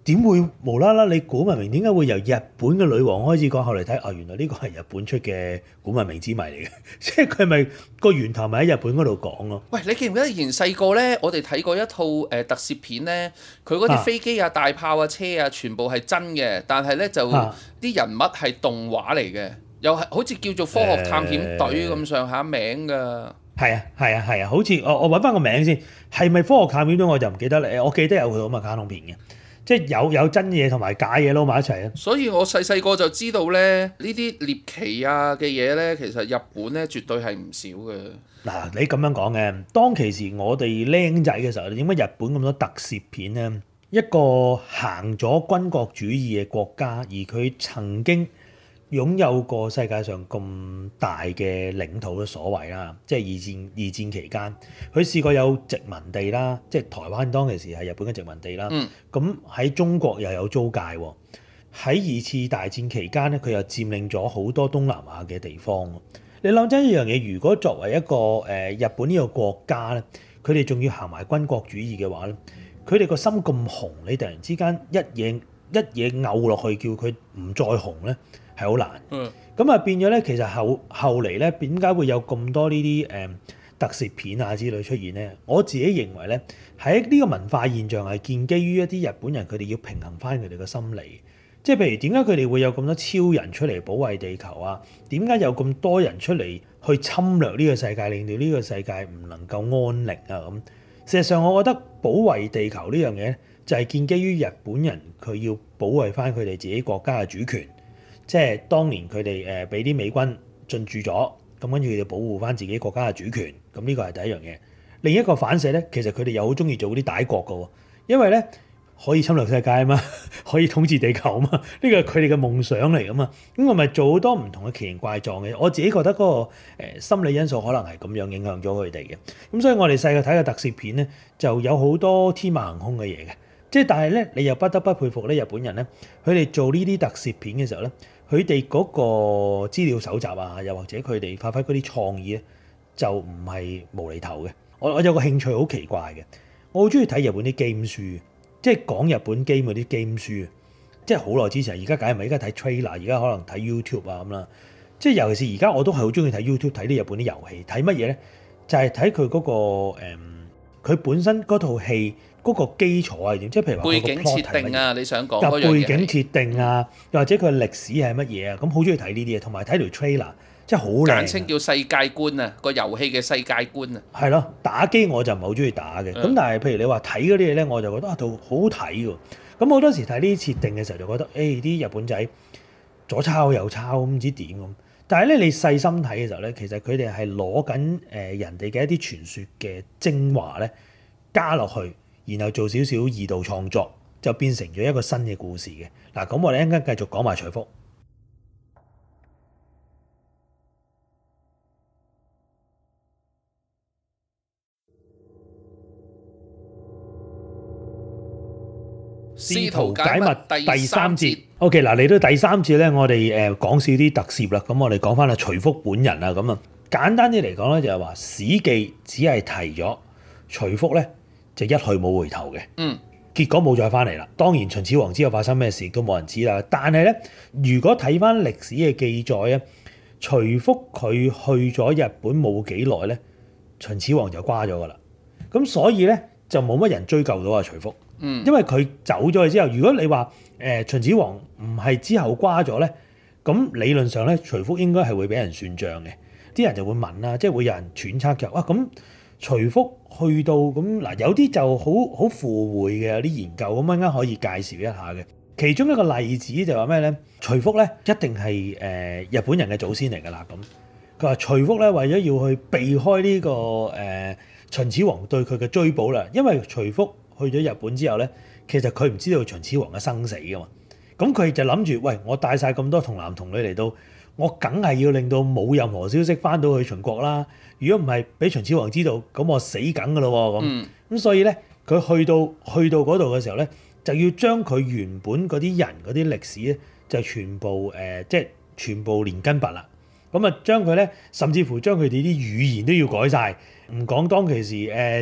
點會無啦啦你古文明點解會由日本嘅女王開始講，後嚟睇啊原來呢個係日本出嘅古文明之謎嚟嘅，即係佢係咪個源頭咪喺日本嗰度講咯？ 喂，你記唔記得以前細個咧，我哋睇過一套誒、呃、特攝片咧，佢嗰啲飛機啊、大炮啊、車啊，全部係真嘅，但係咧就啲、 啊、 人物係動畫嚟嘅，又係好似叫做科學探險隊咁上下名㗎。 係啊係啊係啊，好似我我揾翻個名先，係咪科學探險隊我就唔記得啦。我記得有佢咁嘅卡通片嘅。即係有有真嘢同埋假嘢撈埋一齊啊！ 所以我細細個就知道咧，呢啲獵奇啊嘅嘢咧，其實日本咧絕對係唔少嘅。 嗱，你咁樣講嘅，當其時我哋僆仔嘅時候，點解日本咁多特攝片咧？一個行咗軍國主義嘅國家，而佢曾經擁有過世界上咁大嘅領土嘅所謂啦，即係二戰二戰期間，佢試過有殖民地啦，即係台灣當其時係日本嘅殖民地啦。咁喺、嗯、中國又有租界喎。喺二次大戰期間咧，佢又佔領咗好多東南亞嘅地方。你諗真一樣嘢，如果作為一個誒、呃、日本呢個國家咧，佢哋仲要行埋軍國主義嘅話咧，佢哋個心咁紅，你突然之間一嘢一嘢拗落去，叫佢唔再紅咧？係好難，咁啊、嗯、變咗咧，其實後後嚟咧，點解會有咁多呢啲誒特攝片啊之類出現咧？我自己認為咧，喺呢個文化現象係建基於一啲日本人佢哋要平衡翻佢哋嘅心理，即係譬如點解佢哋會有咁多超人出嚟保衞地球啊？點解有咁多人出嚟去侵略呢個世界，令到呢個世界唔能夠安寧啊？咁事實上，我覺得保衞地球呢樣嘢就係建基於日本人佢要保衞翻佢哋自己國家嘅主權。即係當年佢哋誒俾啲美軍進駐咗，咁跟住佢哋保護翻自己國家嘅主權，咁呢個係第一樣嘢。另一個反射咧，其實佢哋又好中意做啲歹國嘅喎，因為咧可以侵略世界啊嘛，可以統治地球啊嘛，呢個係佢哋嘅夢想嚟噶嘛。咁我咪做好多唔同嘅奇形怪狀嘅。我自己覺得嗰、那個誒、呃、心理因素可能係咁樣影響咗佢哋嘅。咁所以我哋細個睇嘅特攝片咧，就有好多天馬行空嘅嘢嘅。即係但係咧，你又不得不佩服咧日本人咧，佢哋做呢啲特攝片嘅時候咧。佢哋嗰個資料搜集啊，又或者佢哋發揮嗰啲創意咧，就唔係無厘頭嘅。我我有個興趣好奇怪嘅，我好中意睇日本啲 game 書，即係講日本 game 嗰啲 game 書，即係好耐之前。而家梗係咪？而家睇 trailer，而家可能睇 YouTube 啊咁啦。即係尤其是而家我都係好中意睇 YouTube 睇啲日本啲遊戲，睇乜嘢咧？就係睇佢嗰個佢、嗯、本身嗰套戲。嗰個基礎係點？即係譬如話背景設定啊，你想講嗰樣嘢？背景設定啊，又或者佢嘅歷史係乜嘢啊？咁好中意睇呢啲嘢，同埋睇條 trailer，即係好靚。簡稱叫世界觀啊，個遊戲嘅世界觀啊。 係咯，打機我就唔係好中意打嘅。咁、嗯、但係譬如你話睇嗰啲嘢咧，我就覺得啊，套好好睇喎。咁好多時睇呢啲設定嘅時候，就覺得誒啲、哎、日本仔左抄右抄，唔知點咁。但係咧，你細心睇嘅時候咧，其實佢哋係攞緊誒人哋嘅一啲傳說嘅精華咧，加落去。然後做少少二度創作，就變成咗一個新嘅故事嘅。嗱，咁我哋一陣間繼續講埋徐福。試圖解密第三節。OK， 嗱嚟到第三節咧，我哋誒講少啲特攝啦。咁我哋講翻阿徐福本人啊。咁啊，簡單啲嚟講咧，就係話《史記》只係提咗徐福咧。就一去冇回頭嘅，嗯，結果冇再翻嚟啦。當然秦始皇之後發生咩事都冇人知啦。但係咧，如果睇翻歷史嘅記載咧，徐福佢去咗日本冇幾耐咧，秦始皇就瓜咗噶啦。咁所以咧就冇乜人追究到阿徐福，嗯，因為佢走咗去之後，如果你話誒、呃、秦始皇唔係之後瓜咗咧，咁理論上咧徐福應該係會俾人算賬嘅。啲人就會問啦，即係會有人揣測嘅，哇咁。徐福去到咁嗱，有啲就好好附會嘅，有啲研究咁啱啱可以介紹一下嘅。其中一個例子就話咩咧？徐福咧一定係誒、呃、日本人嘅祖先嚟㗎啦。咁佢話徐福咧為咗要去避開呢、這個誒、呃、秦始皇對佢嘅追捕啦，因為徐福去咗日本之後咧，其實佢唔知道秦始皇嘅生死㗎嘛。咁佢就諗住，喂，我帶晒咁多童男童女嚟到，我梗係要令到冇任何消息翻到去秦國啦。如果唔係俾秦始皇知道，咁我死梗噶咯喎咁。咁、嗯、所以咧，佢去到去到嗰度嘅時候咧，就要將佢原本嗰啲人嗰啲歷史咧，就全部誒、呃，即係全部連根拔啦。咁啊，將佢咧，甚至乎將佢哋啲語言都要改晒，唔講當其時誒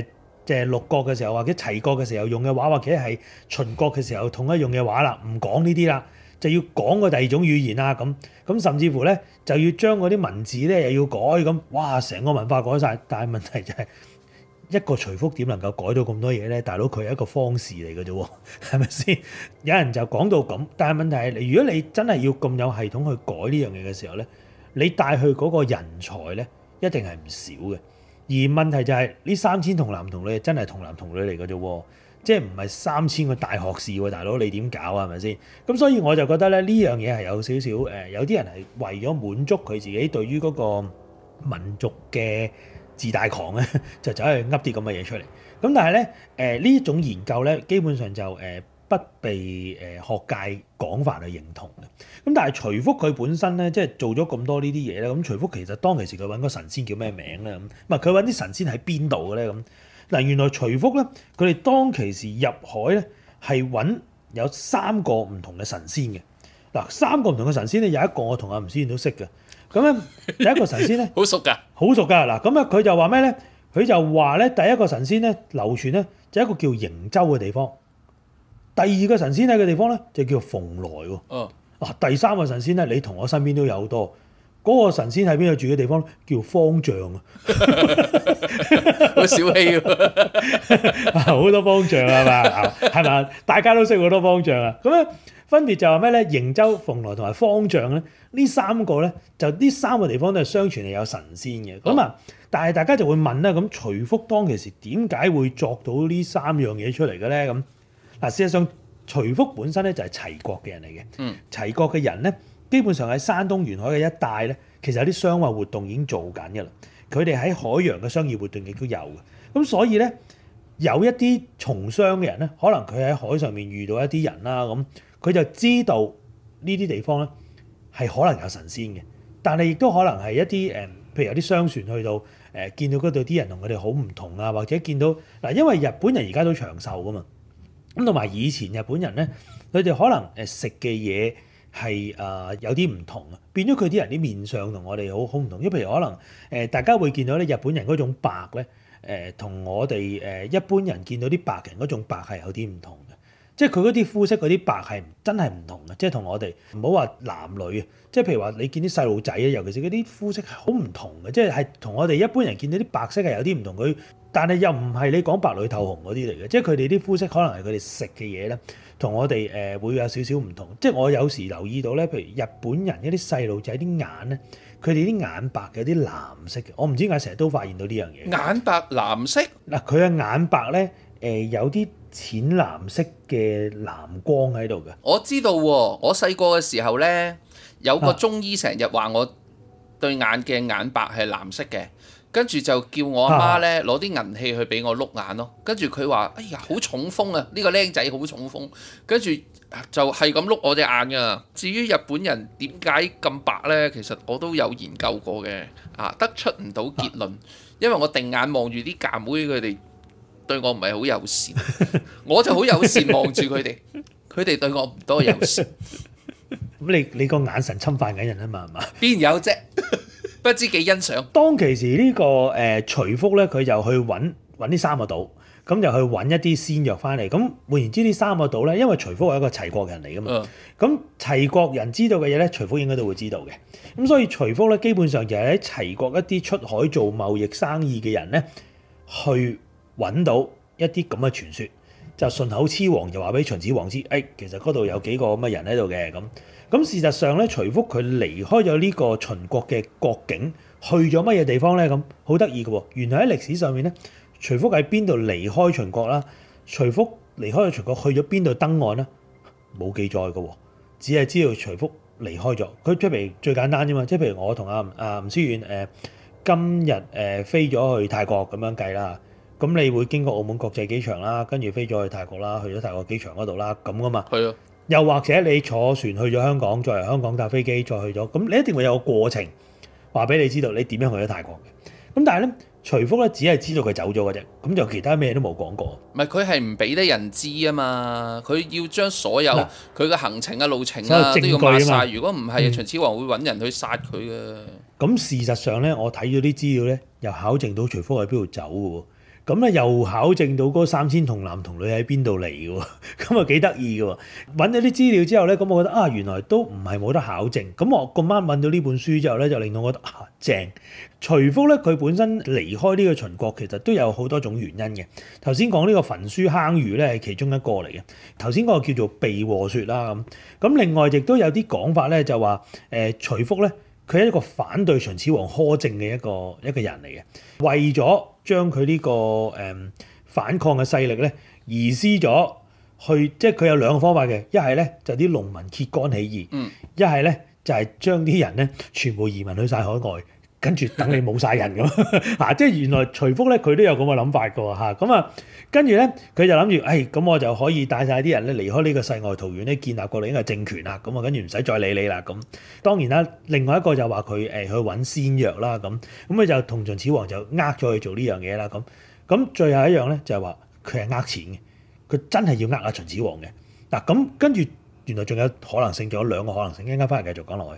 即係六國嘅時候或者齊國嘅時候用嘅話，或者係秦國嘅時候統一用嘅話啦，唔講呢啲啦，就要講個第二種語言啦咁。咁甚至乎咧就要將嗰啲文字咧又要改咁，哇！成個文化改晒。但係問題就係、是。一個徐福點能夠改到咁多嘢咧？大佬佢係一個方士嚟嘅啫喎，係咪先？有人就講到咁，但係問題係，如果你真係要咁有系統去改呢樣嘢嘅時候咧，你帶去嗰個人才咧，一定係唔少嘅。而問題就係、是、呢三千童男童女真係童男童女嚟嘅啫喎，即係唔係三千個大學士喎，大佬你點搞啊？係咪先？咁所以我就覺得咧，呢樣嘢係有少少誒，有啲人係為咗滿足佢自己對於嗰個民族嘅自大狂咧，就走去噏啲咁嘅嘢出嚟。咁但係咧，誒呢一種研究咧，基本上就誒、呃、不被誒學界廣泛去認同嘅。咁但係徐福佢本身咧，即係做咗咁多呢啲嘢咧。咁徐福其實當其時佢揾個神仙叫咩名咧？咁唔係佢揾啲神仙喺邊度嘅咧？咁嗱，原來徐福咧，佢哋當其時入海咧係揾有三個唔同嘅神仙嘅。嗱，三個唔同嘅神仙咧，有一個我同阿吳思遠都識嘅。咁咧，第一個神仙咧， 好熟㗎， 好熟㗎。嗱，咁啊，佢就話咩咧？佢就話咧，第一個神仙咧流傳咧，就一個叫瀛洲嘅地方。第二個神仙喺嘅地方咧，就叫蓬萊喎。哦。嗱，第三個神仙咧，你同我身邊都有好多。嗰、那個神仙喺邊度住嘅地方咧，叫方丈啊。 好小氣喎。 好多方丈啊嘛，係咪？大家都識好多方丈啊。咁咧。分別就係咩咧？瀛洲、蓬萊同埋方丈咧，呢三個咧就呢三個地方都係相傳係有神仙嘅。咁啊、哦，但係大家就會問啦，咁徐福當其時點解會作到呢三樣嘢出嚟嘅咧？咁嗱，事實上徐福本身咧就係齊國嘅人嚟嘅。嗯，齊國嘅人咧，基本上喺山東沿海嘅一帶咧，其實有啲商貿活動已經做緊嘅啦。佢哋喺海洋嘅商業活動亦都有嘅。咁所以咧，有一啲從商嘅人咧，可能佢喺海上面遇到一啲人啦，咁。佢就知道呢啲地方咧係可能有神仙嘅，但係亦都可能係一啲誒，譬如有啲商船去到誒、呃，見到嗰度啲人同佢哋好唔同啊，或者見到嗱，因為日本人而家都長壽噶嘛，咁同埋以前日本人咧，佢哋可能誒食嘅嘢係誒有啲唔同啊，變咗佢啲人啲面相同我哋好好唔同，因為譬如可能誒、呃、大家會見到咧日本人嗰種白咧誒，同、呃、我哋誒一般人見到啲白人嗰種白係有啲唔同。即係佢嗰啲膚色嗰啲白係真係唔同嘅，即係同我哋唔好話男女啊，即係譬如話你見啲細路仔啊，尤其是嗰啲膚色係好唔同嘅，即係係同我哋一般人見到啲白色係有啲唔同。佢但係又唔係你講白裏透紅嗰啲嚟嘅，即係佢哋啲膚色可能係佢哋食嘅嘢咧，同我哋誒會有少少唔同。即係我有時留意到咧，譬如日本人一啲細路仔啲眼咧，佢哋啲眼白嘅啲藍色嘅，我唔知點解成日都發現到呢樣嘢。 眼白藍色嗱，佢嘅眼白咧誒、呃、有啲淺藍色嘅藍光喺度嘅， 我知道喎、哦。我細個嘅時候呢，有個中醫成日話我對眼嘅眼白係藍色嘅，跟住就叫我阿媽呢攞啲銀器去俾我碌眼咯。跟住佢話：哎呀，好重風啊！呢、呢個僆仔好重風。跟住就係咁碌我隻眼噶。至於日本人點解咁白呢？其實我都有研究過嘅，啊，得出唔到結論，因為我定眼望住啲㗎妹佢哋。對我唔係好友善，我就好友善望住佢哋，佢哋對我唔多友善。 咁你你個眼神侵犯緊人啊嘛，係嘛？ 邊有啫？不知幾欣賞。 當其時呢、這個誒、呃、徐福咧，佢就去揾揾呢三個島，咁就去揾一啲仙藥翻嚟。咁換言之，呢三個島咧，因為徐福係一個齊國人嚟噶嘛，咁、嗯、齊國人知道嘅嘢咧，徐福應該都會知道嘅。咁所以徐福咧，基本上就係喺齊國一啲出海做貿易生意嘅人咧，去揾到一啲咁嘅傳說，就順口雌黃就話俾秦始皇知，誒、哎、其實嗰度有幾個咁嘅人喺度嘅咁。咁事實上咧，徐福佢離開咗呢個秦國嘅國境，去咗乜嘢地方咧？咁好得意嘅喎，原來喺歷史上面咧，徐福喺邊度離開秦國啦？徐福離開咗秦國去咗邊度登岸咧？冇記載嘅喎，只係知道徐福離開咗。佢即係譬如最簡單啫嘛，即係譬如我同阿阿吳思遠誒今日誒、呃、飛咗去泰國咁樣計啦。咁你會經過澳門國際機場啦，跟住飛咗去泰國啦，去咗泰國機場嗰度啦，咁噶嘛？係啊。又或者你坐船去咗香港，再由香港搭飛機再去咗，咁你一定會有個過程話俾你知道你點樣去咗泰國嘅。咁但係咧，徐福咧只係知道佢走咗嘅啫，咁就其他咩都冇講過。 唔係佢係唔俾得人知啊嘛，佢要將所有佢嘅行程啊、路程啊都要抹晒。如果唔係，秦始皇會揾人去殺佢嘅。 咁、嗯、事實上咧，我睇咗啲資料咧，又考證到徐福喺邊度走嘅喎。 咁咧又考證到嗰三千童男童女喺邊度嚟嘅喎，咁啊幾得意嘅喎。揾咗啲資料之後咧，咁我覺得啊原來都唔係冇得考證。咁我咁啱揾到呢本書之後咧，就令到我覺得啊正。徐福咧佢本身離開呢個秦國其實都有好多種原因嘅。頭先講呢個焚書坑儒咧係其中一個嚟嘅。頭先嗰個叫做避禍説啦咁。咁另外亦都有啲講法咧就話誒徐福咧。佢係一個反對秦始皇苛政嘅一個一個人嚟嘅，為咗將佢呢個誒、嗯、反抗嘅勢力咧移師咗去，即係佢有兩個方法嘅，一係咧就啲、是、農民揭竿起義，一係咧就係、是、將啲人咧全部移民去晒海外，跟住等你冇晒人咁嚇，即係原來徐福咧佢都有咁嘅諗法嘅喎嚇，咁啊跟住咧佢就諗住，誒咁我就可以帶晒啲人咧離開呢個世外桃源咧，建立過另一個政權啦，咁啊跟住唔使再理你啦咁。當然啦，另外一個就話佢誒去揾仙藥啦咁，咁佢就同秦始皇就呃咗去做呢樣嘢啦咁。咁最後一樣咧就係話佢係呃錢嘅，佢真係要呃阿秦始皇嘅嗱。咁跟住原來仲有可能性，仲有兩個可能性，一陣間翻嚟繼續講落去。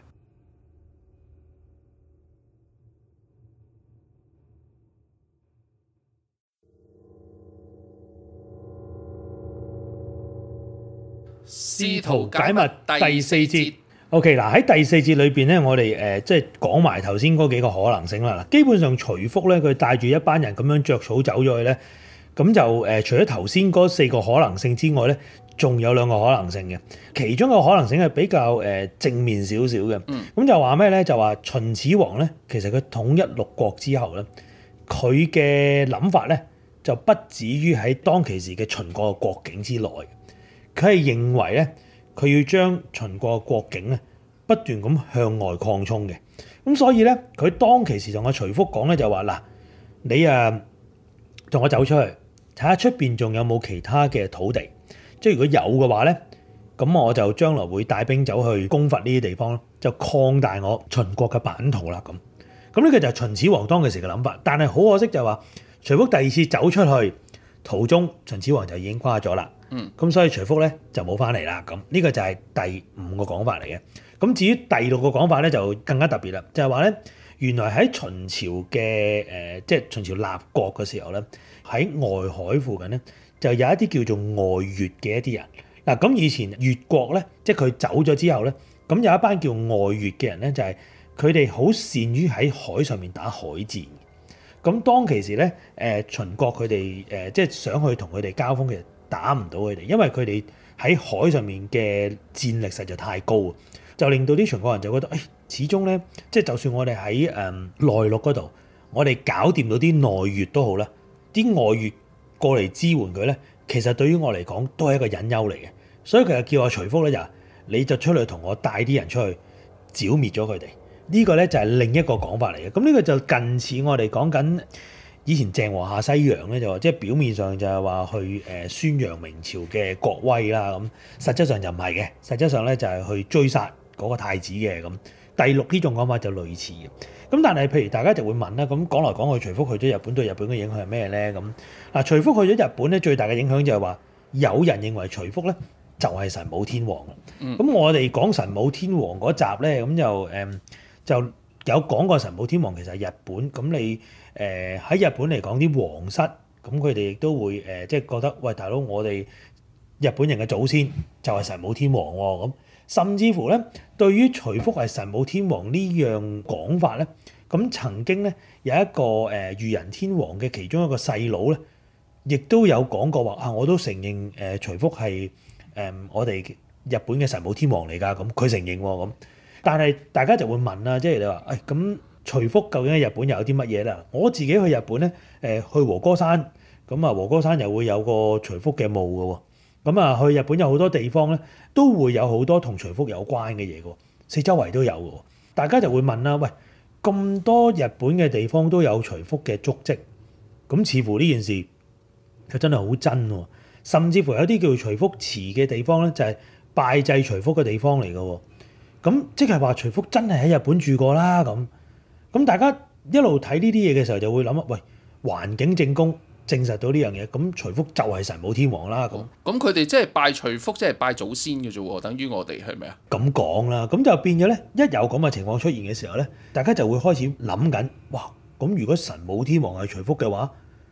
試圖解密第四節。 O.K. 嗱喺第四節裏邊咧，我哋誒、呃、即係講埋頭先嗰幾個可能性啦。嗱，基本上徐福咧，佢帶住一班人咁樣着草走咗去咧，咁就誒、呃、除咗頭先嗰四個可能性之外咧，仲有兩個可能性嘅。其中一個可能性係比較誒、呃、正面少少嘅。咁、嗯、就話咩咧？就話秦始皇咧，其實佢統一六國之後咧，佢嘅諗法咧就不止於喺當其時嘅秦國嘅國境之內。佢係認為咧，佢要將秦國嘅國境咧不斷咁向外擴充嘅，咁所以咧，佢當其時同阿徐福講咧就話嗱，你啊同我走出去睇下出邊仲有冇其他嘅土地，即係如果有嘅話咧，咁我就將來會帶兵走去攻伐呢啲地方咯，就擴大我秦國嘅版圖啦咁。咁呢個就係秦始皇當其時嘅諗法，但係好可惜就係話徐福第二次走出去途中，秦始皇就已經瓜咗啦。嗯，咁所以徐福咧就冇翻嚟啦。咁呢個就係第五個講法嚟嘅。咁至於第六個講法咧就更加特別啦，就係話咧原來喺秦朝嘅誒、呃，即係秦朝立國嘅時候咧，喺外海附近咧就有一啲叫做外越嘅一啲人。嗱，咁以前越國咧，即係佢走咗之後咧，咁有一班叫外越嘅人咧，就係佢哋好善於喺海上面打海戰。咁當其時咧，誒、呃、秦國佢哋誒即係想去同佢哋交鋒，其實打唔到佢哋，因為佢哋喺海上面嘅戰力實在太高，就令到啲秦國人就覺得，誒、哎、始終咧，即係就算我哋喺誒內陸嗰度，我哋搞掂到啲內越都好啦，啲外越過嚟支援佢咧，其實對於我嚟講都係一個隱憂嚟嘅，所以佢就叫阿徐福咧就，你就出去同我帶啲人出去剿滅咗佢哋。呢個咧就係另一個講法嚟嘅，咁呢個就近似我哋講緊以前鄭和下西洋咧，就話即係表面上就係話去誒宣揚明朝嘅國威啦，咁實質上就唔係嘅，實質上咧就係去追殺嗰個太子嘅咁。第六呢種講法就類似嘅，咁但係譬如大家就會問啦，咁講來講去，徐福去咗日本對日本嘅影響係咩咧？咁嗱，徐福去咗日本咧，最大嘅影響就係話有人認為徐福咧就係神武天皇啦。咁、嗯、我哋講神武天皇嗰集咧，咁就誒。嗯就有講過神武天皇其實係日本，咁你誒喺、呃、日本嚟講啲皇室，咁佢哋亦都會誒、呃、即係覺得，喂大佬，我哋日本人嘅祖先就係神武天皇喎，咁甚至乎咧對於徐福係神武天皇呢樣講法咧，咁曾經咧有一個誒裕仁天皇嘅其中一個細佬咧，亦都有講過話啊，我都承認誒、呃、徐福係誒、呃、我哋日本嘅神武天皇嚟㗎，咁佢承認喎咁。但係大家就會問啦，即係你話，誒、哎、咁徐福究竟喺日本又有啲乜嘢咧？我自己去日本咧，誒、呃、去和歌山，咁啊和歌山又會有個徐福嘅墓嘅喎，咁啊去日本有好多地方咧，都會有好多同徐福有關嘅嘢嘅，四周圍都有嘅。大家就會問啦，喂，咁多日本嘅地方都有徐福嘅足跡，咁似乎呢件事佢真係好真喎，甚至乎有啲叫徐福祠嘅地方咧，就係、是、拜祭徐福嘅地方嚟嘅喎。咁即係話徐福真係喺日本住過啦，咁咁大家一路睇呢啲嘢嘅時候就會諗啊，喂，環境證供證實到呢樣嘢，咁徐福就係神武天皇啦，咁咁佢哋即係拜徐福，即係拜祖先嘅啫喎，等於我哋係咪啊？ 咁講啦，咁就變咗咧，一有咁嘅情況出現嘅時候咧，大家就會開始諗緊，哇！咁如果神武天皇係徐福嘅話，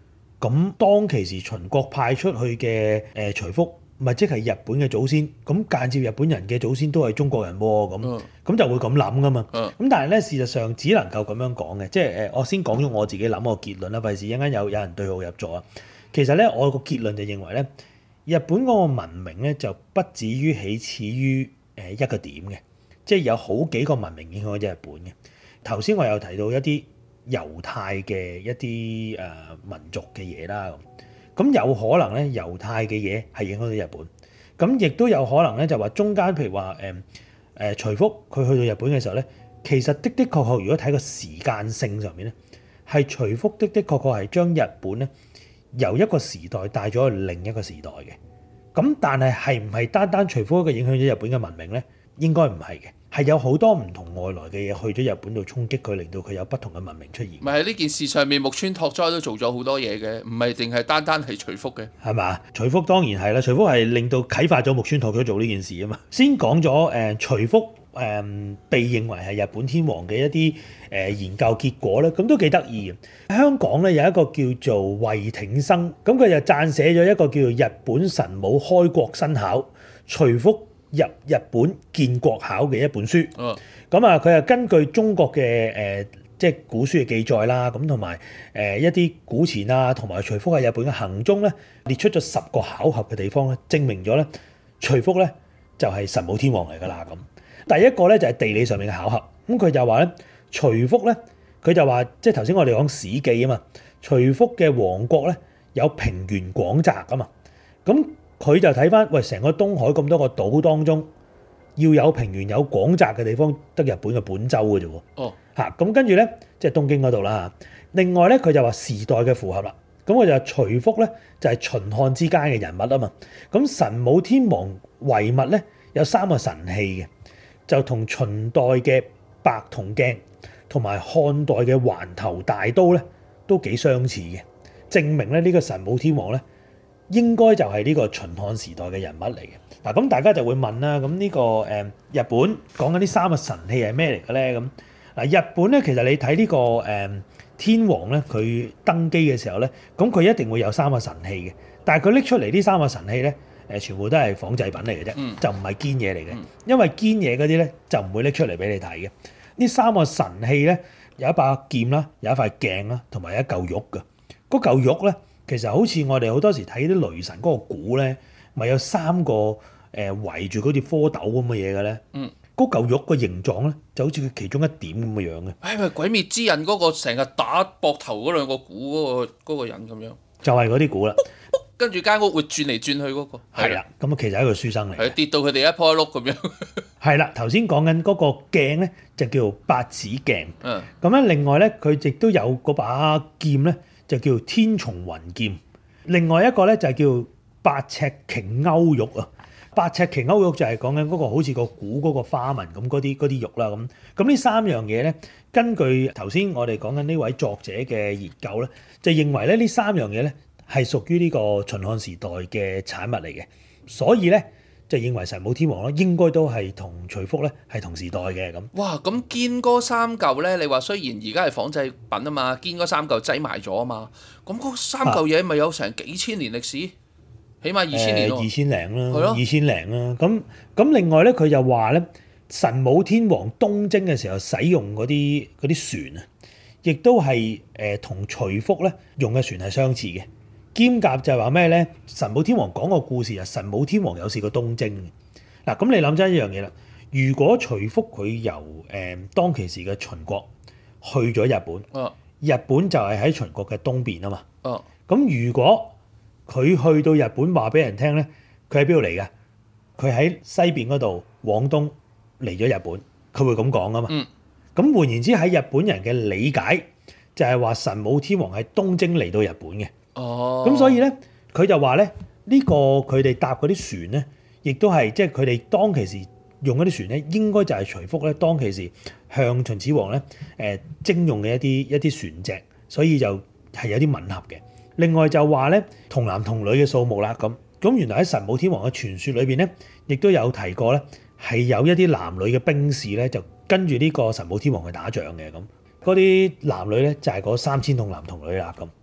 咁當其時秦國派出去嘅誒徐福，咪即係日本嘅祖先，咁間接日本人嘅祖先都係中國人喎，咁咁、嗯、就會咁諗噶嘛。咁、嗯、但係咧事實上只能夠咁樣講嘅，即係誒我先講咗我自己諗個結論啦，費事一陣間有有人對號入座啊。其實咧我個結論就認為咧，日本嗰個文明咧就不止於起始於誒一個點嘅，即係有好幾個文明影響咗日本嘅。頭先我有提到一啲猶太嘅一啲誒、呃、民族嘅嘢啦。咁有可能咧，猶太嘅嘢係影響到日本，咁亦都有可能咧，就話中間譬如話誒誒徐福佢去到日本嘅時候咧，其實的的確確如果睇個時間性上面咧，係徐福的的確確係將日本咧由一個時代帶咗去另一個時代嘅。咁但係係唔係單單徐福一個影響咗日本嘅文明咧？應該唔係嘅，係有好多唔同外來嘅嘢去咗日本度衝擊佢，令到佢有不同嘅文明出現。 唔係喺呢件事上面，木村拓哉都做咗好多嘢嘅，唔係淨係單單係徐福嘅， 係嘛？徐福當然係啦，徐福係令到啟發咗木村拓哉做呢件事啊嘛。先講咗誒徐福誒、呃、被認為係日本天皇嘅一啲誒、呃、研究結果咧，咁都幾得意嘅。香港咧有一個叫做惠挺生，咁佢就撰寫咗一個叫做《日本神武開國新考徐福入日本建國考》嘅一本書，咁啊佢係根據中國嘅誒、呃、即係古書嘅記載啦，咁同埋誒一啲古錢啊，同埋徐福喺日本嘅行蹤咧，列出咗十個巧合嘅地方咧，證明咗咧徐福咧就係、是、神武天皇嚟㗎啦咁。第一個咧就係、是、地理上面嘅巧合，咁佢就話咧徐福咧佢就話即係頭先我哋講史記啊嘛，徐福嘅王國咧有平原廣澤啊嘛，咁。佢就睇翻，喂，成個東海咁多個島當中，要有平原有廣澤嘅地方，得日本嘅本州嘅啫喎。哦，嚇，咁跟住咧，即係東京嗰度啦。另外咧，佢就話時代嘅符合啦。咁佢就話徐福咧就係秦漢之間嘅人物啊嘛。咁神武天皇遺物咧有三個神器嘅，就同秦代嘅白銅鏡同埋漢代嘅環頭大刀咧都幾相似嘅，證明咧呢個神武天皇咧。應該就係呢個秦漢時代嘅人物嚟嘅。嗱，咁大家就會問啦，咁呢個誒日本講緊呢三個神器係咩嚟嘅咧？咁嗱，日本咧其實你睇呢個誒天皇咧，佢登基嘅時候咧，咁佢一定會有三個神器嘅。但係佢拎出嚟呢三個神器咧，誒全部都係仿製品嚟嘅啫，嗯、就唔係堅嘢嚟嘅。因為堅嘢嗰啲咧就唔會拎出嚟俾你睇嘅。呢三個神器咧有一把劍啦，有一塊鏡啦，同埋一嚿玉嘅。嗰嚿玉咧。其實好似我哋好多時睇啲雷神嗰個鼓咧，咪有三個誒、呃、圍住嗰啲蝌蚪咁嘅嘢嘅咧。嗯，嗰嚿玉個形狀咧，就好似佢其中一點咁嘅樣嘅。 係咪鬼滅之刃嗰個成日打膊頭嗰兩個鼓嗰、嗰個嗰個人咁樣？ 就係嗰啲鼓啦。 跟住間屋會轉嚟轉去嗰、嗰個。 係啦，咁啊其實係一個書生嚟。 係跌到佢哋一樖一碌咁樣。 係啦，頭先講緊嗰個鏡咧，就叫八指鏡。嗯。咁咧，另外咧，佢亦都有嗰把劍咧。就叫天叢雲劍，另外一個咧就係叫八尺瓊勾玉啊！八尺瓊勾玉就係講緊嗰個好似個鼓嗰個花紋咁嗰啲嗰啲玉啦咁。咁呢三樣嘢咧，根據頭先我哋講緊呢位作者嘅研究咧，就認為咧呢三樣嘢咧係屬於呢個秦漢時代嘅產物嚟嘅，所以咧。就認為神武天皇咧應該都係同徐福咧係同時代嘅咁。 哇！咁堅嗰三嚿咧，你話雖然而家係仿製品啊嘛，堅嗰三嚿擠埋咗啊嘛，咁嗰三嚿嘢咪有成幾千年歷史，起碼二千年咯。 二千零啦，二千零啦。咁咁另外咧，佢就話咧，神武天皇東征嘅時候使用嗰啲嗰啲船啊，亦都係誒同徐福咧用嘅船係相似嘅。兼夾就係話咩咧？神武天皇講個故事啊，神武天皇有試過東征嘅。嗱，咁你諗真一樣嘢啦。如果徐福佢由誒、呃、當其時嘅秦國去咗日本，啊、日本就係喺秦國嘅東邊啊嘛。咁、啊、如果佢去到日本話俾人聽咧，佢喺邊度嚟嘅？佢喺西邊嗰度，廣東嚟咗日本，佢會咁講啊嘛。咁、嗯、換言之，喺日本人嘅理解就係話神武天皇係東征嚟到日本嘅。哦，咁所以咧，佢就話咧，呢、這個佢哋搭嗰啲船咧，亦都係即係佢哋當其時用嗰啲船咧，應該就係徐福咧當其時向秦始皇咧誒徵用嘅一啲一啲船隻，所以就係有啲吻合嘅。另外就話咧，童男童女嘅數目啦，咁咁原來喺神武天皇嘅傳說裏邊咧，亦都有提過咧，係有一啲男女嘅兵士咧，就跟住呢個神武天皇去打仗嘅咁，嗰啲男女咧就係嗰三千童男童女啦咁。咁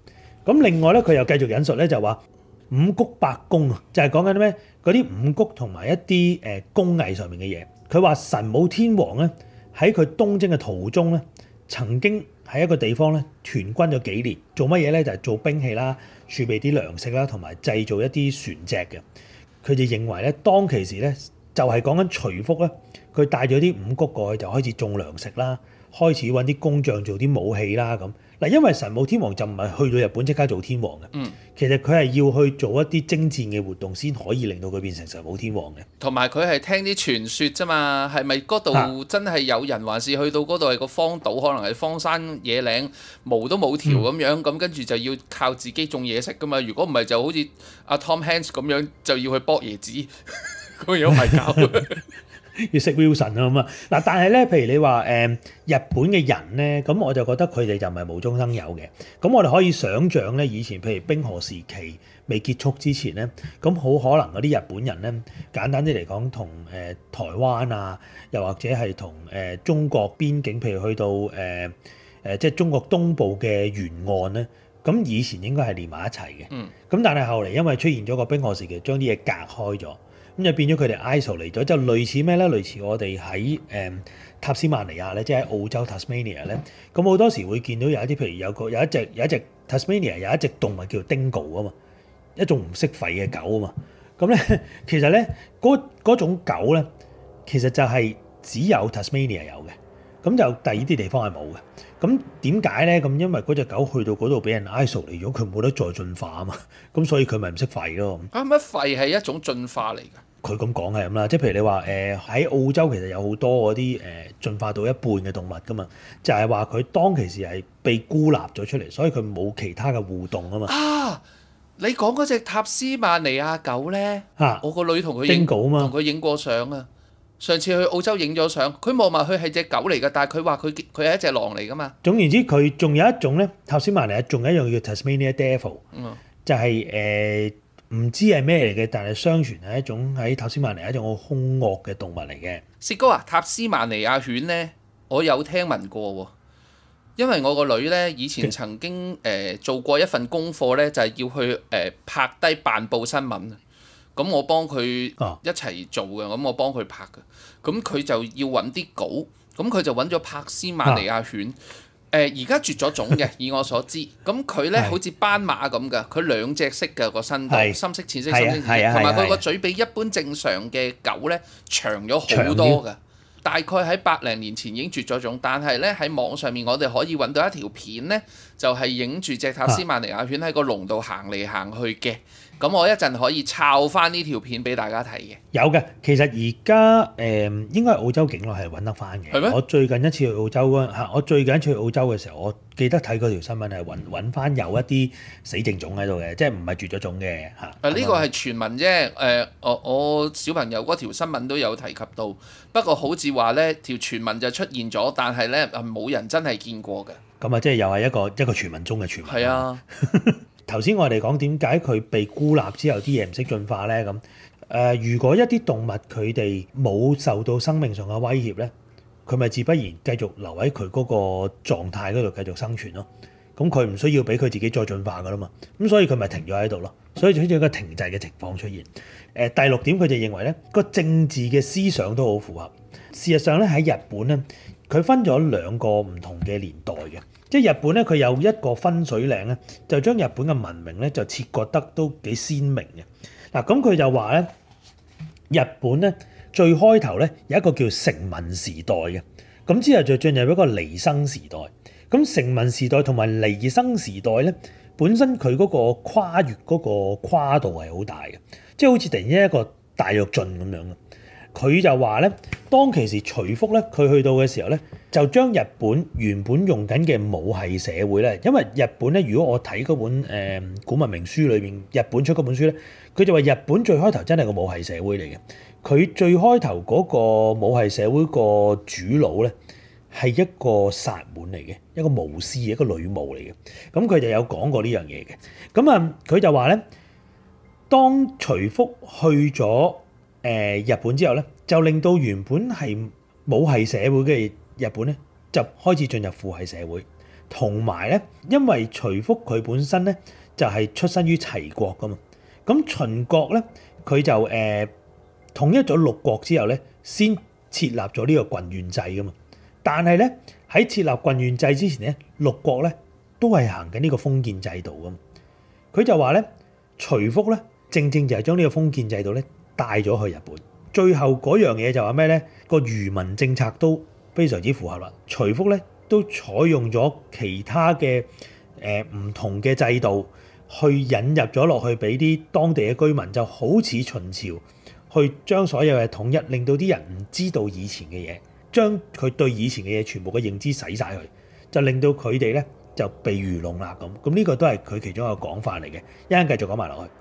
咁另外咧，佢又繼續引述咧就話五穀百工啊，就係講緊咩？嗰啲五穀同埋一啲誒工藝上面嘅嘢。佢話神武天皇咧喺佢東征嘅途中咧，曾經喺一個地方咧屯軍咗幾年，做乜嘢咧？就係、是、做兵器啦、儲備啲糧食啦，同埋製造一啲船隻嘅。佢就認為咧，當其時咧就係講緊徐福咧，佢帶咗啲五穀過去就開始種糧食啦，開始揾啲工匠做啲武器啦咁。嗱，因為神武天皇就唔係去到日本即刻做天皇嘅， 嗯， 其實佢係要去做一啲征戰嘅活動先可以令到佢變成神武天皇嘅。 同埋佢係聽啲傳說啫嘛，係咪嗰度真係有人，還是去到嗰度係個荒島，可能係荒山野嶺，毛都冇條咁樣，咁跟住就要靠自己種嘢食噶嘛。如果唔係就好似阿 Tom Hanks 咁樣，就要去剝椰子，咁樣係搞。 要識 Wilson 啊嘛嗱，但係咧，譬如你話誒、呃、日本嘅人咧，咁我就覺得佢哋就唔係無中生有嘅。咁我哋可以想像咧，以前譬如冰河時期未結束之前咧，咁好可能嗰啲日本人咧，簡單啲嚟講，同誒、呃、台灣啊，又或者係同誒中國邊境，譬如去到誒誒、呃呃、即係中國東部嘅沿岸咧，咁以前應該係連埋一齊嘅。 嗯。 咁但係後嚟因為出現咗個冰河時期，將啲嘢隔開咗。咁就變咗佢哋 isolate 咗，就類似咩咧？類似我哋喺誒塔斯曼尼亞咧，即係喺澳洲 Tasmania 咧。咁好多時會見到有一啲，譬如有個有一隻有一隻 Tasmania 有一隻動物叫 Dingo 啊嘛，一種唔識吠嘅狗啊嘛。咁咧其實咧嗰嗰種狗咧，其實就係只有 Tasmania 有嘅，咁就第二啲地方係冇嘅。咁點解咧？咁因為嗰隻狗去到嗰度俾人 isolate 咗，佢冇得再進化啊嘛。咁所以佢咪唔識吠咯。 啊乜吠係一種進化嚟㗎？ 佢咁講係咁啦，即係譬如你話誒喺澳洲其實有好多嗰啲誒進化到一半嘅動物噶嘛，就係話佢當其時係被孤立咗出嚟，所以佢冇其他嘅互動啊嘛。 啊！你講嗰隻塔斯曼尼亞狗咧， 啊、 我個女同佢影狗嘛， 同佢影過相啊。上次去澳洲影咗相，佢望埋去係隻狗嚟㗎，但係佢話佢佢係一隻狼嚟㗎嘛。 總言之，佢仲有一種咧，塔斯曼尼亞仲有一樣叫 Tasmania Devil， 嗯、 就係誒唔知係咩嚟嘅，但係相傳係一種喺塔斯曼尼亞一種好兇惡嘅動物嚟嘅。 薛哥啊，塔斯曼尼亞犬咧，我有聽聞過喎，因為我個女咧以前曾經誒、呃、做過一份功課咧，就係、是、要去誒、呃、拍低辦報新聞。咁我幫佢一齊做嘅，咁、啊、我幫佢拍嘅。咁佢就要揾啲稿，咁佢就揾咗帕斯曼尼亞犬。誒而家絕咗種嘅，以我所知。咁佢咧好似斑馬咁㗎，佢兩隻色嘅個身度，深色、淺色、深色、淺色，同埋佢個嘴比一般正常嘅狗咧長咗好多㗎。大概喺百零年前已經絕咗種，但係咧喺網上面我哋可以揾到一條片咧，就係影住隻塔斯曼尼亞犬喺個籠度行嚟行去嘅。咁我一陣可以抄翻呢條片俾大家睇嘅。 有嘅，其實而家誒應該係澳洲境內係揾得翻嘅。 係咩？ 我最近一次去澳洲嗰陣嚇，我最近一次去澳洲嘅時候，我記得睇嗰條新聞係揾揾翻有一啲死剩種喺度嘅，即係唔係絕咗種嘅嚇。 啊，呢個係傳聞啫。誒、呃，我我小朋友嗰條新聞都有提及到，不過好似話咧條傳聞就出現咗，但係咧冇人真係見過嘅。 咁啊，即係又係一個一個傳聞中嘅傳聞。 係啊。 頭先我哋講點解佢被孤立之後啲嘢唔識進化咧？咁誒、呃，如果一啲動物佢哋冇受到生命上嘅威脅咧，佢咪自不然繼續留喺佢嗰個狀態嗰度繼續生存咯。咁佢唔需要俾佢自己再進化噶啦嘛。咁所以佢咪停咗喺度咯。所以就好似一個停滯嘅情況出現。誒、呃，第六點佢就認為咧，個政治嘅思想都好符合。事實上咧，喺日本咧，佢分咗兩個唔同嘅年代嘅。即係日本咧，佢有一個分水嶺咧，就將日本嘅文明咧就切割得都幾鮮明嘅。嗱，咁佢就話咧，日本咧最開頭咧有一個叫成民時代嘅，咁之後就進入一個離生時代。咁成民時代同埋離生時代咧，本身佢嗰個跨越嗰個跨度係好大嘅，即係好似突然間一個大躍進咁樣嘅。佢就話咧，當其時徐福咧，佢去到嘅時候咧，就將日本原本用緊嘅母系社會咧，因為日本咧，如果我睇嗰本誒、呃、古文明書裏邊，日本出嗰本書咧，佢就話日本最開頭真係個母系社會嚟嘅。佢最開頭嗰個母系社會個主腦咧，係一個薩滿嚟嘅，一個巫師，一個女巫嚟嘅。咁佢就有講過呢樣嘢嘅。咁啊，佢就話咧，當徐福去咗誒、呃、日本之後咧，就令到原本係母系社會嘅日本咧，就開始進入父系社會。 同埋咧，因為徐福佢本身咧就係、是、出身於齊國噶嘛，咁秦國咧佢就誒、呃、統一咗六國之後咧，先設立咗呢個郡縣制噶嘛。但係咧喺設立郡縣制之前咧，六國咧都係行緊呢個封建制度噶嘛。佢就話咧，徐福咧正正就係將呢個封建制度咧帶咗去日本。最後嗰樣嘢就話咩咧？個愚民政策都非常之符合啦。徐福咧都採用咗其他嘅誒唔同嘅制度，去引入咗落去俾啲當地嘅居民，就好似秦朝去將所有嘅統一，令到啲人唔知道以前嘅嘢，將佢對以前嘅嘢全部嘅認知洗晒佢，就令到佢哋咧就被愚弄啦咁。咁呢個都係佢其中一個講法嚟嘅。一陣繼續講埋落去。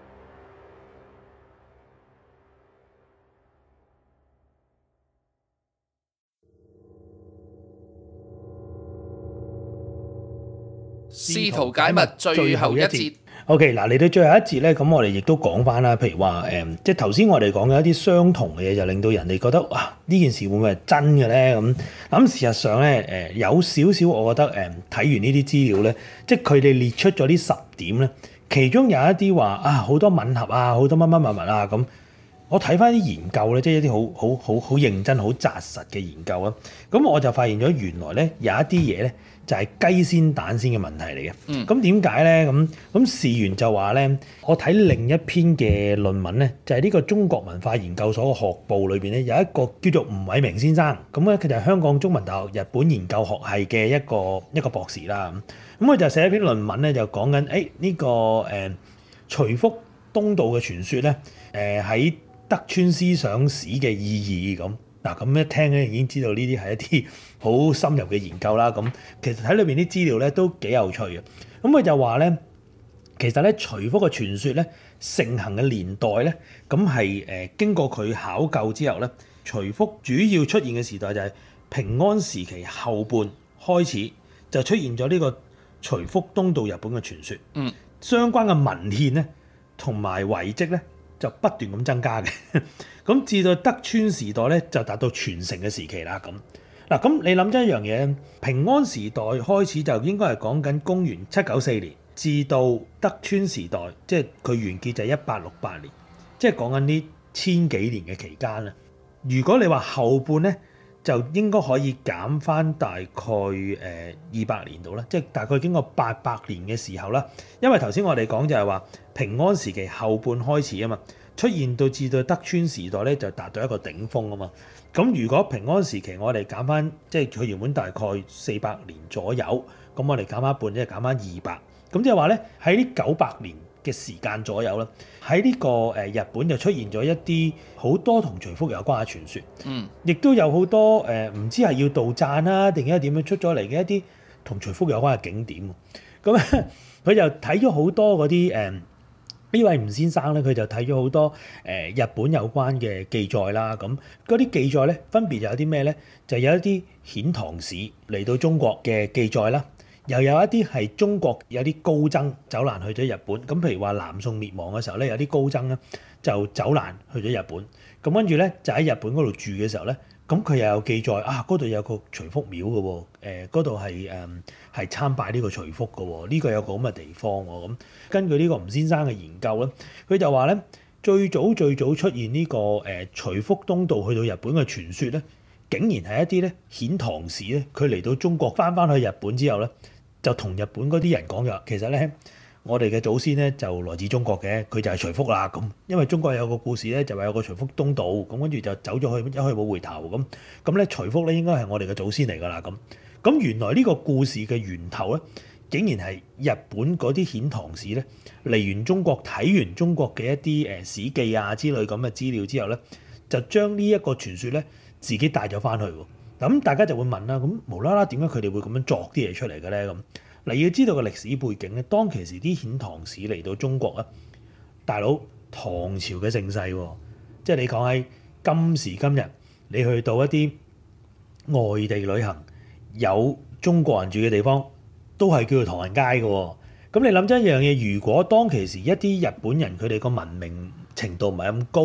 試圖解密最後一節。 OK， 嗱嚟到最後一節咧，咁我哋亦都講翻啦。譬如話誒、嗯，即係頭先我哋講嘅一啲相同嘅嘢，就令到人哋覺得哇，呢件事會唔會係真嘅咧？咁咁事實上咧，誒、呃、有少少，我覺得誒睇、呃、完呢啲資料咧，即係佢哋列出咗呢十點咧，其中有一啲話啊，好多吻合啊，好多乜乜物物啊咁。我睇翻啲研究咧，即係一啲好好好好認真、好紮實嘅研究啊。咁我就發現咗原來咧有一啲嘢咧，就係雞先蛋先嘅問題嚟嘅。咁點解咧？咁咁事緣就話咧，我睇另一篇嘅論文咧，就係呢個中國文化研究所嘅學報裏邊咧，有一個叫做吳偉明先生。咁咧佢就係香港中文大學日本研究學系嘅一個一個博士啦。咁佢就寫一篇論文咧，就講緊誒呢個誒徐福東渡嘅傳說咧，誒喺德川思想史嘅意義咁。嗱咁一聽咧已經知道呢啲係一啲好深入嘅研究啦。咁其實喺裏邊啲資料咧都幾有趣嘅。咁佢就話咧，其實咧徐福嘅傳說咧盛行嘅年代咧，咁係誒經過佢考究之後咧，徐福主要出現嘅時代就係平安時期後半開始就出現咗呢個徐福東渡日本嘅傳說。嗯，相關嘅文獻咧同埋遺跡咧就不斷咁增加嘅。咁至到德川時代咧，就達到傳承嘅時期啦。咁嗱，咁你諗真一樣嘢，平安時代開始就應該係講緊公元七九四年，至到德川時代，即係佢完結就係一八六八年，即係講緊呢千幾年嘅期間啦。如果你話後半咧，就應該可以減翻大概誒二百年度啦，即係大概經過八百年嘅時候啦。因為頭先我哋講就係話平安時期後半開始啊嘛。出現到至到德川時代咧，就達到一個頂峰啊嘛。咁如果平安時期我哋減翻，即係佢原本大概四百年左右，咁我哋減翻一半，即係減翻二百。咁即係話咧，喺呢九百年嘅時間左右啦，喺呢個誒日本就出現咗一啲好多同徐福有關嘅傳說。嗯，亦都有好多誒唔知係要杜撰啦，定係點樣出咗嚟嘅一啲同徐福有關嘅景點。咁佢就睇咗好多嗰啲誒。呢位吳先生咧，佢就睇咗好多誒、呃、日本有關嘅記載啦。咁嗰啲記載咧，分別就有啲咩咧？就有一啲遣唐使嚟到中國嘅記載啦，又有一啲係中國有啲高僧走難去咗日本。咁譬如話南宋滅亡嘅時候咧，有啲高僧咧就走難去咗日本。咁跟住咧就喺日本嗰度住嘅時候咧，咁佢又有記載啊，嗰度有個徐福廟嘅喎，誒嗰度係誒係參拜呢個徐福嘅喎，呢、這個有個咁嘅地方喎。咁根據呢個吳先生嘅研究咧，佢就話咧最早最早出現呢、這個誒、呃、徐福東渡去到日本嘅傳說咧，竟然係一啲咧遣唐使咧，佢嚟到中國翻翻去日本之後咧，就同日本嗰啲人講嘅，其實咧。我哋嘅祖先咧就來自中國嘅，佢就係徐福啦咁。因為中國有個故事咧，就話有個徐福東渡，咁跟住就走咗去，一去冇回頭咁。咁咧徐福咧應該係我哋嘅祖先嚟㗎啦咁。咁原來呢個故事嘅源頭咧，竟然係日本嗰啲遣唐使咧嚟完中國睇完中國嘅一啲誒史記啊之類咁嘅資料之後咧，就將呢一個傳說咧自己帶咗翻去。咁大家就會問啦，咁無啦啦點解佢哋會咁樣作啲嘢出嚟嘅咧咁？嗱，要知道個歷史背景咧，當其時啲遣唐使嚟到中國啊，大佬唐朝嘅盛世喎，即係你講喺今時今日，你去到一啲外地旅行，有中國人住嘅地方，都係叫做唐人街嘅喎。咁你諗真一樣嘢，如果當其時一啲日本人佢哋個文明程度唔係咁高，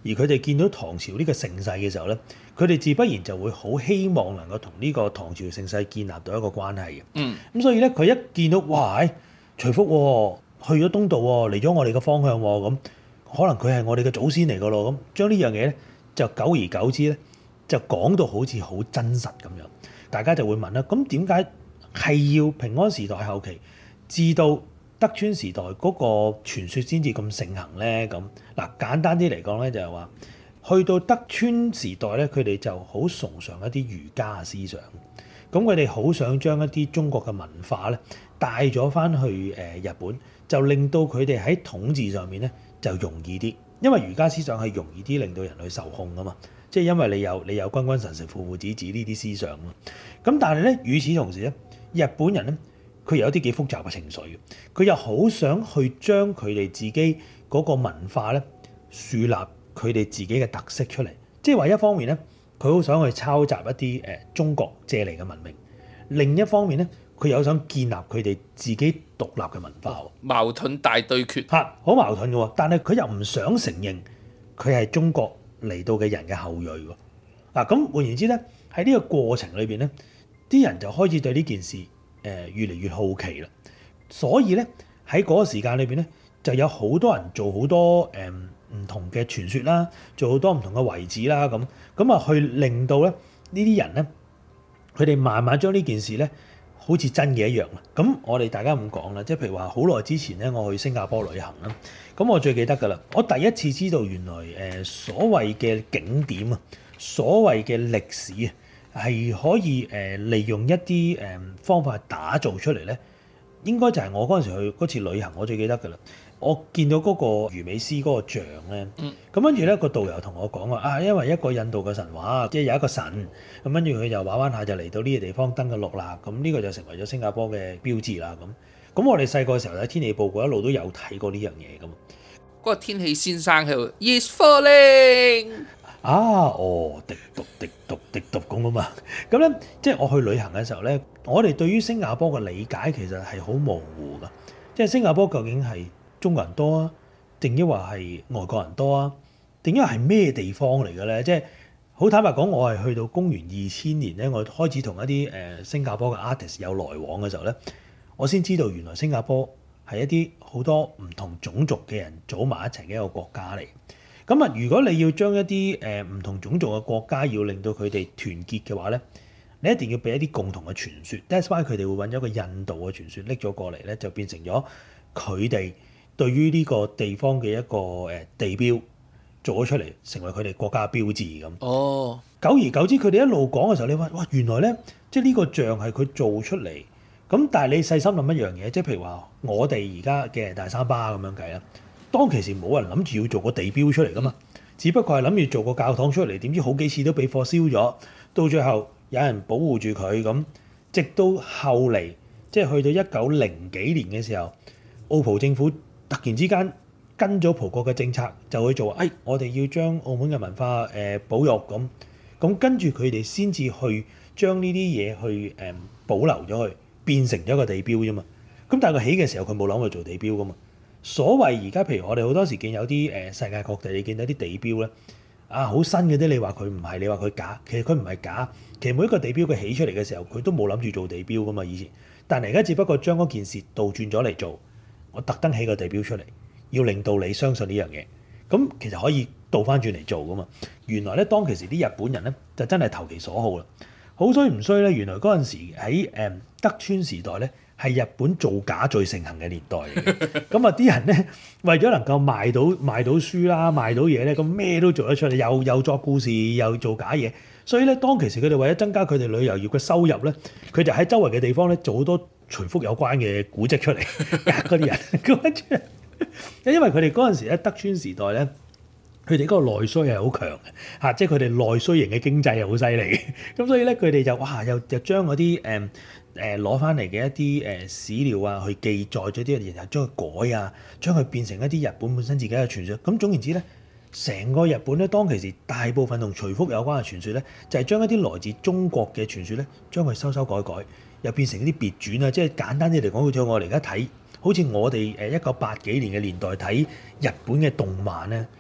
而佢哋見到唐朝呢個盛世嘅時候咧，佢哋自不然就會好希望能夠同呢個唐朝盛世建立到一個關係嘅。 嗯， 咁所以咧，佢一見到哇，徐福喎去咗東道喎，嚟咗我哋嘅方向喎，咁可能佢係我哋嘅祖先嚟噶咯，咁將呢樣嘢咧就久而久之咧就講到好似好真實咁樣，大家就會問啦，咁點解係要平安時代後期至到德川時代嗰個傳說先至咁盛行咧？咁嗱，簡單啲嚟講咧，就係話去到德川時代咧，佢哋就好崇尚一啲儒家嘅思想，咁佢哋好想將一啲中國嘅文化咧帶咗翻去誒日本，就令到佢哋喺統治上面咧就容易啲，因為儒家思想係容易啲令到人去受控噶嘛，即係因為你有你有君君臣臣父父子子呢啲思想嘛。咁但係咧，與此同時咧，日本人咧佢有啲幾複雜嘅情緒，佢又好想去將佢哋自己嗰個文化咧樹立佢哋自己嘅特色出嚟，即係話一方面咧，佢好想去抄襲一啲誒中國借嚟嘅文明，另一方面咧，佢又想建立佢哋自己獨立嘅文化。 矛盾大對決嚇，好矛盾嘅喎，但係佢又唔想承認佢係中國嚟到嘅人嘅後裔喎。嗱，咁換言之咧，喺呢個過程裏邊咧，啲人就開始對呢件事誒、呃、越嚟越好奇啦。所以咧喺嗰個時間裏邊咧，就有好多人做好多誒唔、呃、同嘅傳說啦，做好多唔同嘅遺址啦，咁咁啊去令到咧呢啲人咧，佢哋慢慢將呢件事咧好似真嘅一樣啦。咁我哋大家咁講啦，即係譬如話好耐之前咧，我去新加坡旅行啦，咁我最記得㗎啦，我第一次知道原來誒、呃、所謂嘅景點啊，所謂嘅歷史啊，係可以誒、呃、利用一啲誒、呃、方法打造出嚟咧。應該就係我嗰陣時去嗰次旅行，我最記得㗎啦。我見到嗰個魚尾獅嗰個像咧，咁跟住咧個導遊同我講話啊，因為一個印度嘅神話，即係有一個神，咁跟住佢就玩玩下就嚟到呢個地方登個陸啦，咁呢個就成為咗新加坡嘅標誌啦。咁咁我哋細個嘅時候喺天氣報告一路都有睇過呢樣嘢咁。 嗰個天氣先生喺度 It's falling 啊，哦，滴讀滴讀滴讀咁啊嘛，咁咧即係我去旅行嘅時候咧，我哋對於新加坡嘅理解其實係好模糊㗎，即係新加坡究竟係中國人多啊，定抑或係外國人多啊，定抑或係咩地方嚟嘅咧？即係好坦白講，我係去到公元二千年咧，我開始同一啲誒新加坡嘅 artist 有來往嘅時候咧，我先知道原來新加坡係一啲好多唔同種族嘅人組埋一齊嘅一個國家嚟。咁啊，如果你要將一啲誒唔同種族嘅國家要令到佢哋團結嘅話咧，你一定要俾一啲共同嘅傳說。That's why 佢哋會揾咗個印度嘅傳說拎咗過嚟咧，就變成咗佢哋對於呢個地方嘅一個誒地標做咗出嚟，成為佢哋國家嘅標誌咁。 哦， 久而久之，佢哋一路講嘅時候，你話哇，原來咧，即係呢個像係佢做出嚟。咁但係你細心諗一樣嘢，即係譬如話我哋而家嘅大三巴咁樣計啦。當其時冇人諗住要做個地標出嚟噶嘛，只不過係諗住做個教堂出嚟，點知好幾次都俾火燒咗，到最後有人保護住佢咁，直到後嚟即係去到一九零幾年嘅時候，澳葡政府突然之間跟咗葡國嘅政策，就去做，誒、哎、我哋要將澳門嘅文化誒、呃、保育咁，咁跟住佢哋先至去將呢啲嘢去誒、呃、保留咗佢，變成咗一個地標啫嘛。咁但係佢起嘅時候，佢冇諗去做地標噶嘛。所謂而家，譬如我哋好多時見有啲誒世界各地，你見到啲地標咧，啊好新嘅啲，你話佢唔係，你話佢假，其實佢唔係假。其實每一個地標佢起出嚟嘅時候，佢都冇諗住做地標噶嘛以前。但係而家只不過將嗰件事倒轉咗嚟做，我特登起個地標出嚟，要令到你相信呢樣嘢。咁其實可以倒翻轉嚟做噶嘛。原來咧，當其時啲日本人咧就真係投其所好啦。好衰唔衰咧？原來嗰陣時喺誒德川時代咧，係日本造假最盛行嘅年代嚟嘅，咁啊啲人咧為咗能夠賣到賣到書啦，賣到嘢咧，咁咩都做得出嚟，又又作故事，又做假嘢，所以咧當其時佢哋為咗增加佢哋旅遊業嘅收入咧，佢就喺周圍嘅地方咧做好多徐福有關嘅古蹟出嚟，呃嗰啲人，咁跟住，因為佢哋嗰陣時咧德川時代咧。佢哋嗰個內需係好強嘅嚇，即係佢哋內需型嘅經濟係好犀利嘅，咁所以咧佢哋就哇又就將嗰啲誒誒攞翻嚟嘅一啲誒史料啊，去記載咗啲嘢，然後將佢改啊，將佢變成一啲日本本身自己嘅傳說。咁總言之咧，成個日本咧當其時大部分同徐福有關嘅傳說咧，就係將一啲來自中國嘅傳說咧，將佢修修改改，又變成一啲別傳啊！即係簡單啲嚟講，好似我哋而家睇，好似我哋誒一九八幾年嘅年代睇日本嘅動漫咧。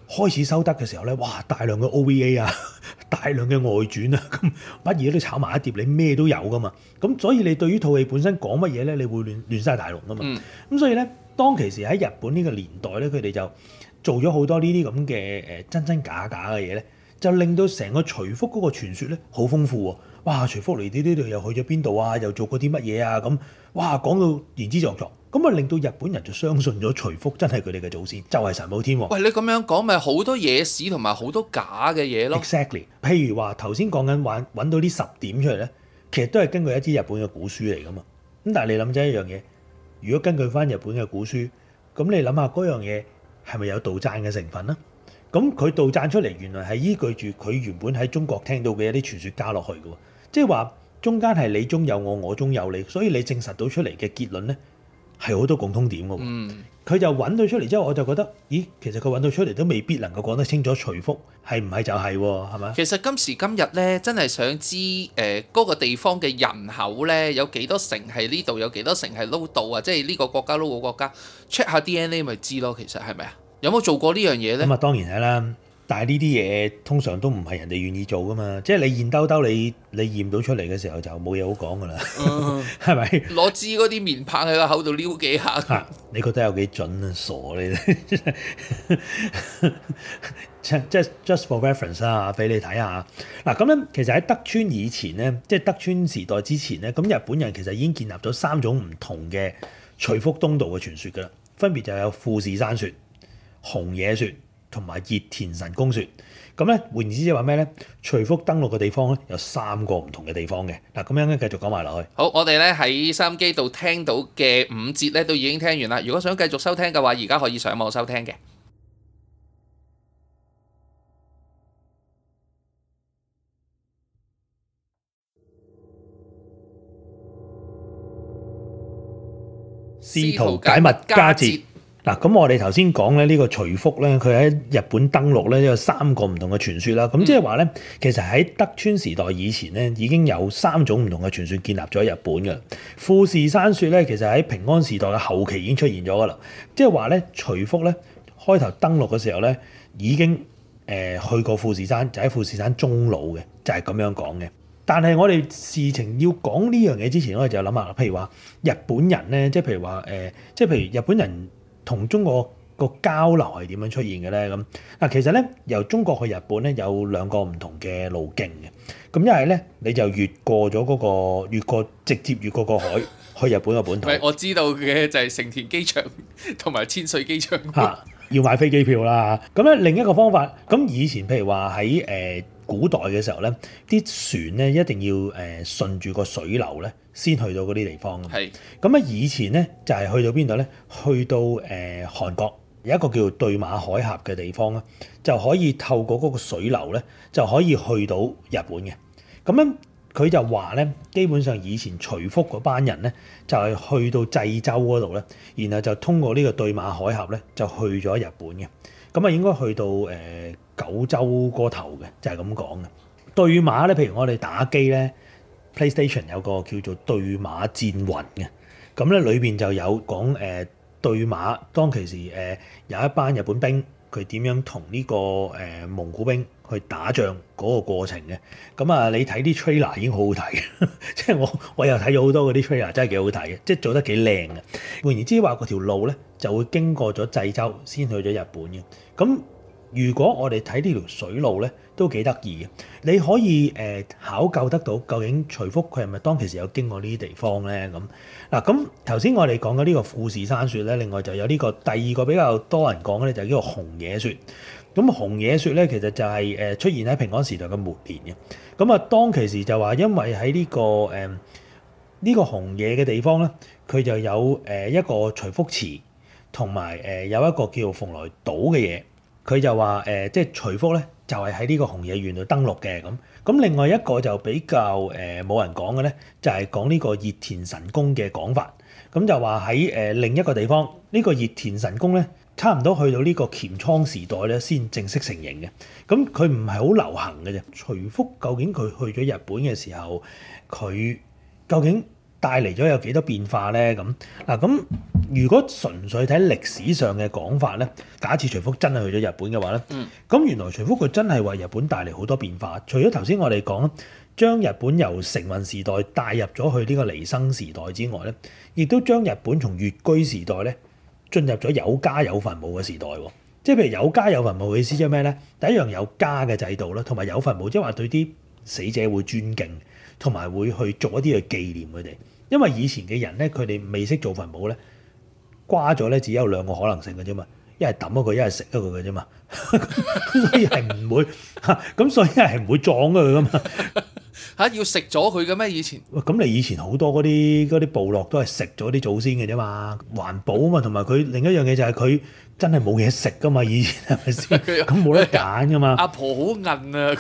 開始收得嘅時候咧，哇！大量嘅 O V A 啊，大量嘅外傳啊，咁乜嘢都炒埋一碟，你咩都有噶嘛。咁所以你對於套戲本身講乜嘢咧，你會亂亂晒大龍噶嘛。咁、嗯、所以咧，當其時喺日本呢個年代咧，佢哋就做咗好多呢啲咁嘅誒真真假假嘅嘢咧，就令到成個徐福嗰個傳說咧好豐富喎。哇！徐福嚟呢呢度又去咗邊度啊？又做過啲乜嘢啊？咁哇講到言之鑿鑿。咁啊，令到日本人就相信咗徐福真係佢哋嘅祖先，就係、是、神武天皇。 喂，你咁樣講咪好多野史同埋好多假嘅嘢咯。 Exactly，譬如話頭先講緊揾揾到呢十點出嚟咧，其實都係根據一啲日本嘅古書嚟噶嘛。咁但係你諗真一樣嘢，如果根據翻日本嘅古書，咁你諗下嗰樣嘢係咪有杜撰嘅成分咧？咁佢杜撰出嚟原來係依據住佢原本喺中國聽到嘅一啲傳說加落去嘅喎，即係話中間係你中有我，我中有你，所以你證實到出嚟嘅結論咧，係好多共通點嘅喎，佢、嗯、就揾到出嚟之後，我就覺得，咦，其實佢揾到出嚟都未必能夠講得清楚徐福係唔係就係喎，係咪？ 其實今時今日咧，真係想知誒嗰、呃嗰個地方嘅人口咧，有幾多成係呢度，有幾多成係撈度啊？即係呢個國家撈個國家 check 下 D N A 咪知咯。其實係咪啊？有冇做過呢樣嘢咧？ 咁啊，當然係啦。但係呢啲嘢通常都唔係人哋願意做噶嘛，即係你現兜兜你你驗到出嚟嘅時候就冇嘢好講噶啦，係咪、嗯？ 攞支嗰啲棉拍喺個口度撩幾下、 啊，你覺得有幾準啊？傻你，即係 just for reference 啊，俾你睇下。嗱咁咧，其實喺德川以前咧，即係德川時代之前咧，咁日本人其實已經建立咗三種唔同嘅徐福東道嘅傳說噶啦，分別就有富士山說、熊野說同埋熱田神宮說，咁咧換言之即係話咩咧？徐福登陸嘅地方咧有三個唔同嘅地方嘅。嗱，咁樣咧繼續講埋落去。 好，我哋咧喺收音機度聽到嘅五節咧都已經聽完啦。如果想繼續收聽嘅話，而家可以上網收聽嘅。 試圖解密加節。嗱，咁我哋頭先講咧呢個徐福咧，佢喺日本登陸咧有三個唔同嘅傳說啦。咁即係話咧，其實喺德川時代以前咧已經有三種唔同嘅傳說建立咗喺日本嘅。富士山說咧，其實喺平安時代嘅後期已經出現咗噶啦。即係話咧，徐福咧開頭登陸嘅時候咧已經誒、呃、去過富士山，就喺富士山終老嘅，就係、是、咁樣講嘅。但係我哋事情要講呢樣嘢之前，我哋就諗下，譬如話日本人咧，即係譬如話誒、呃，即係譬如日本人。同中國個交流係點樣出現嘅咧？咁嗱，其實咧由中國去日本咧有兩個唔同嘅路徑嘅。咁一係咧你就越過咗嗰、嗰個越過直接越過個海去日本嘅本土。 我知道嘅就係成田機場同埋千歲機場。 嚇，要買飛機票啦。咁咧另一個方法，咁以前譬如話喺誒古代嘅時候咧，啲船咧一定要誒、呃、順住個水流咧。先去到嗰啲地方㗎嘛。係咁啊！以前咧就係、是、去到邊度咧？去到誒、呃、韓國有一個叫做對馬海峽嘅地方啦，就可以透過嗰個水流咧，就可以去到日本嘅。咁樣佢就話咧，基本上以前徐福嗰班人咧，就係、是、去到濟州嗰度咧，然後就通過呢個對馬海峽咧，就去咗日本嘅。咁啊，應該去到誒、呃、九州嗰頭嘅，就係咁講嘅。對馬咧，譬如我哋打機咧。PlayStation 有個叫做對馬戰魂嘅，咁咧裏邊就有講誒、呃、對馬當其時誒、呃、有一班日本兵佢點樣同呢、這個誒、呃、蒙古兵去打仗嗰個過程嘅，咁啊你睇啲 trailer 已經好好睇，即係我我又睇咗好多嗰啲 trailer 真係幾好睇嘅，即係做得幾靚嘅。換言之話，嗰條路咧就會經過咗濟州先去咗日本嘅，咁。如果我哋睇呢條水路咧，都幾得意嘅。你可以誒、呃、考究得到究竟徐福佢係咪當其時有經過呢啲地方咧？咁嗱，咁頭先我哋講嘅呢個富士山說咧，另外就有呢個第二個比較多人講嘅咧，就係呢個熊野說。咁熊野說咧，其實就係誒出現喺平安時代嘅末年嘅。咁啊，當其時就話因為喺呢、這個誒呢、呃這個熊野嘅地方咧，佢就有誒一個徐福祠，同埋誒有一個叫蓬萊島嘅嘢。佢就話誒、呃，即係徐福咧，就係喺呢個熊野縣度登陸嘅咁。咁另外一個就比較誒冇、呃、人講嘅咧，就係、是、講呢個熱田神宮嘅講法。咁就話喺誒另一個地方，呢、這個熱田神宮咧，差唔多去到呢個鎌倉時代咧，先正式成型嘅。咁佢唔係好流行嘅啫。徐福究竟佢去咗日本嘅時候，佢究竟帶嚟咗有幾多變化咧？咁嗱咁，如果純粹睇歷史上嘅講法咧，假設徐福真係去咗日本嘅話咧，咁、嗯、原來徐福佢真係為日本帶嚟好多變化。除咗頭先我哋講將日本由承運時代帶入咗去呢個彌生時代之外咧，亦都將日本從越居時代咧進入咗有家有墳墓嘅時代喎。即係譬如有家有墳墓嘅意思即係咩咧？第一樣有家嘅制度啦，同埋有墳墓，即係話對啲死者會尊敬，同埋會去做一啲去紀念佢哋。因為以前嘅人咧，佢哋未識做墳墓咧，瓜咗咧只有兩個可能性嘅啫嘛，一係抌咗佢，一係食咗佢嘅啫嘛。所以係唔會嚇，咁所以係唔會撞咗佢噶嘛。 嚇要食咗佢嘅咩？以前喂，咁你以前好多嗰啲嗰啲部落都係食咗啲祖先嘅啫嘛，環保啊嘛，同埋佢另一樣嘢就係佢真係冇嘢食噶嘛，以前係咪先？咁冇得揀噶嘛。 阿婆好韌啊！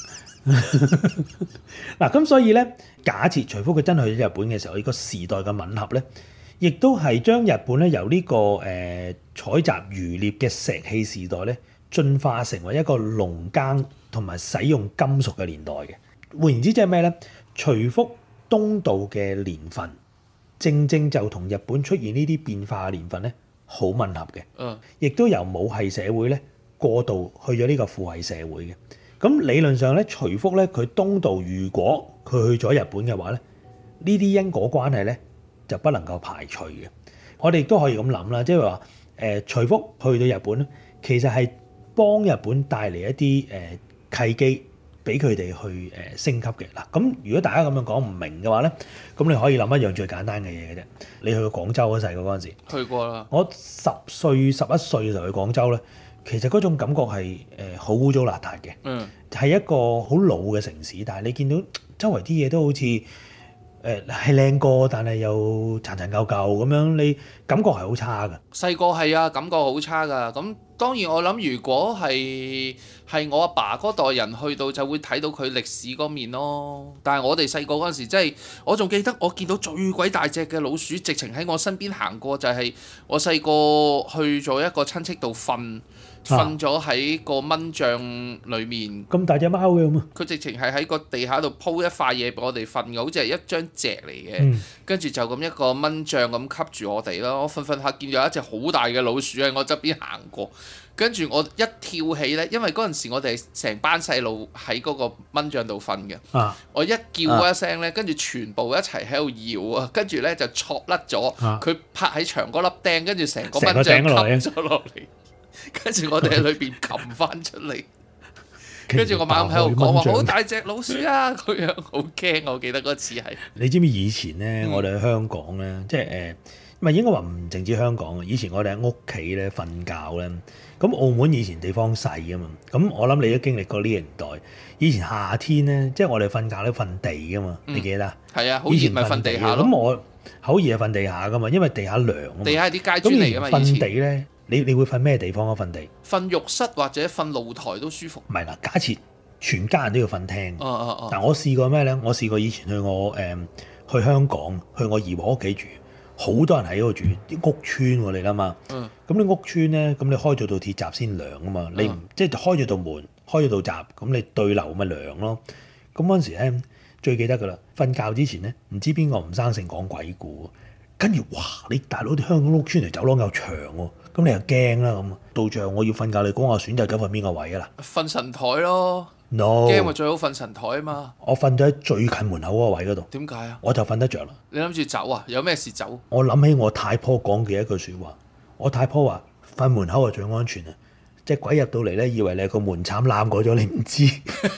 嗱，咁所以咧，假設徐福佢真係去咗日本嘅時候，呢個時代嘅吻合咧，亦都係將日本咧由呢、這個誒、呃、採集漁獵嘅石器時代咧，進化成為一個農耕同埋使用金屬嘅年代嘅。換言之，即係咩咧？徐福東渡嘅年份，正正就同日本出現呢啲變化嘅年份咧，好吻合嘅。嗯，亦都由母系社會咧過渡去咗呢個父系社會嘅。咁理論上咧，徐福咧佢東渡，如果佢去咗日本嘅話咧，呢啲因果關係咧就不能夠排除嘅。我哋亦都可以咁諗啦，即係話誒徐福去到日本咧，其實係幫日本帶嚟一啲誒、呃、契機。俾佢哋去誒升級嘅嗱，咁如果大家咁樣講唔明嘅話咧，咁你可以諗一樣最簡單嘅嘢嘅啫。你去過廣州嗰細個嗰陣時， 去過啦。我十歲十一歲嘅時候去廣州咧，其實嗰種感覺係誒好污糟邋遢嘅，嗯，係一個好老嘅城市，但係你見到周圍啲嘢都好似誒係靚過，但係又殘殘舊舊咁樣，你感覺係好差㗎。 細個係啊，感覺好差㗎。咁當然我諗，如果係係我阿爸嗰代人去到，就會睇到佢歷史嗰面咯。但係我哋細個嗰陣時，真係我仲記得我見到最鬼大隻嘅老鼠，直情喺我身邊行過，就係、是、我細個去咗一個親戚度瞓。瞓咗喺個蚊帳裏面， 咁大隻貓嘅咁啊！ 佢直情係喺個地下度鋪一塊嘢俾我哋瞓嘅，好似係一張席嚟嘅。跟住、嗯、就咁一個蚊帳咁吸住我哋咯。我瞓瞓下見到一隻好大嘅老鼠喺我側邊行過，跟住我一跳起咧，因為嗰陣時我哋成班細路喺嗰個蚊帳度瞓嘅。啊、我一叫嗰一聲咧，跟住全部一齊喺度搖啊，跟住咧就戳甩咗佢拍喺牆嗰粒釘，跟住成個蚊帳吸咗落嚟。跟住我哋喺裏邊擒翻出嚟，跟住我猛喺度講話好大隻老鼠啊！咁樣好驚，我記得嗰次係。你知唔知以前咧，嗯、我哋喺香港咧，即係誒，唔係應該話唔淨止香港啊。以前我哋喺屋企咧瞓覺咧，咁澳門以前地方細啊嘛，咁我諗你都經歷過呢個年代。以前夏天咧，即係我哋瞓覺咧瞓地噶嘛，嗯、你記得？係啊，好熱咪瞓地下咯。咁我好熱係瞓地下噶嘛，因為地下涼啊嘛。地下係啲階磚嚟噶嘛，以前。瞓地咧。你你會瞓咩地方啊？瞓地？瞓浴室或者瞓露台都舒服。唔係啦，假設全家人都要瞓廳。哦哦哦。但我試過咩咧？我試過以前去我誒、呃、去香港，去我姨婆屋企住，好多人喺嗰度住，啲屋村喎，你諗嘛？嗯。咁你屋村咧，咁你開咗道鐵閘先涼啊嘛？你唔、嗯、即係開咗道門，開咗道閘，咁你對流咪涼咯？咁嗰陣時咧，最記得噶啦，瞓覺之前咧，唔知邊個唔生性講鬼故，跟住哇！你大佬啲香港屋村嚟走廊又長喎。咁你又驚啦咁，到最後我要瞓覺，你估我選擇咗瞓邊個位啊啦？瞓神台咯。No。驚咪最好瞓神台啊嘛。我瞓咗喺最近門口嗰個位嗰度。點解啊？我就瞓得着啦。你諗住走啊？有咩事走？我諗起我太婆講嘅一句説話。我太婆話：瞓門口係最安全啊！隻鬼入到嚟咧，以為你係個門檻攬過咗，你唔知。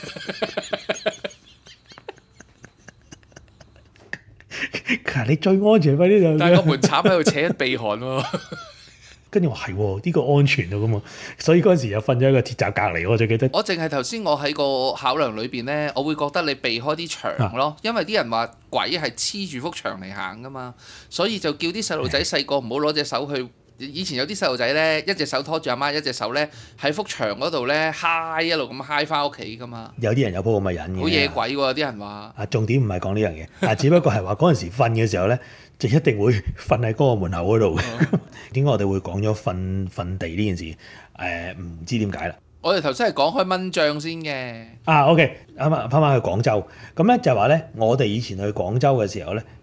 你最安全喺呢度。但係個門檻喺度扯鼻鼾喎。跟住我係喎，呢個安全到噶嘛，所以嗰陣時又瞓咗喺個鐵閘隔離，我就記得。我淨係頭先我喺個考量裏邊咧，我會覺得你避開啲牆咯，啊、因為啲人話鬼係黐住幅牆嚟行噶嘛，所以就叫啲細路仔細個唔好攞隻手去。以前有啲細路仔咧，一隻手拖住阿媽，一隻手咧喺幅牆嗰度咧嗨一路咁嗨翻屋企噶嘛。有啲人有鋪咁嘅癮嘅。好野鬼喎！啲人話。啊，重點唔係講呢樣嘢，啊，只不過係話嗰陣時瞓嘅時候咧，就一定會瞓喺嗰個門口嗰度嘅。點解我哋會講咗瞓瞓地呢件事？誒、呃，唔知點解啦。我哋頭先係講開蚊帳先嘅。啊 ，OK，啱啱翻返去廣州，咁咧就話咧，我哋以前去廣州嘅時候咧，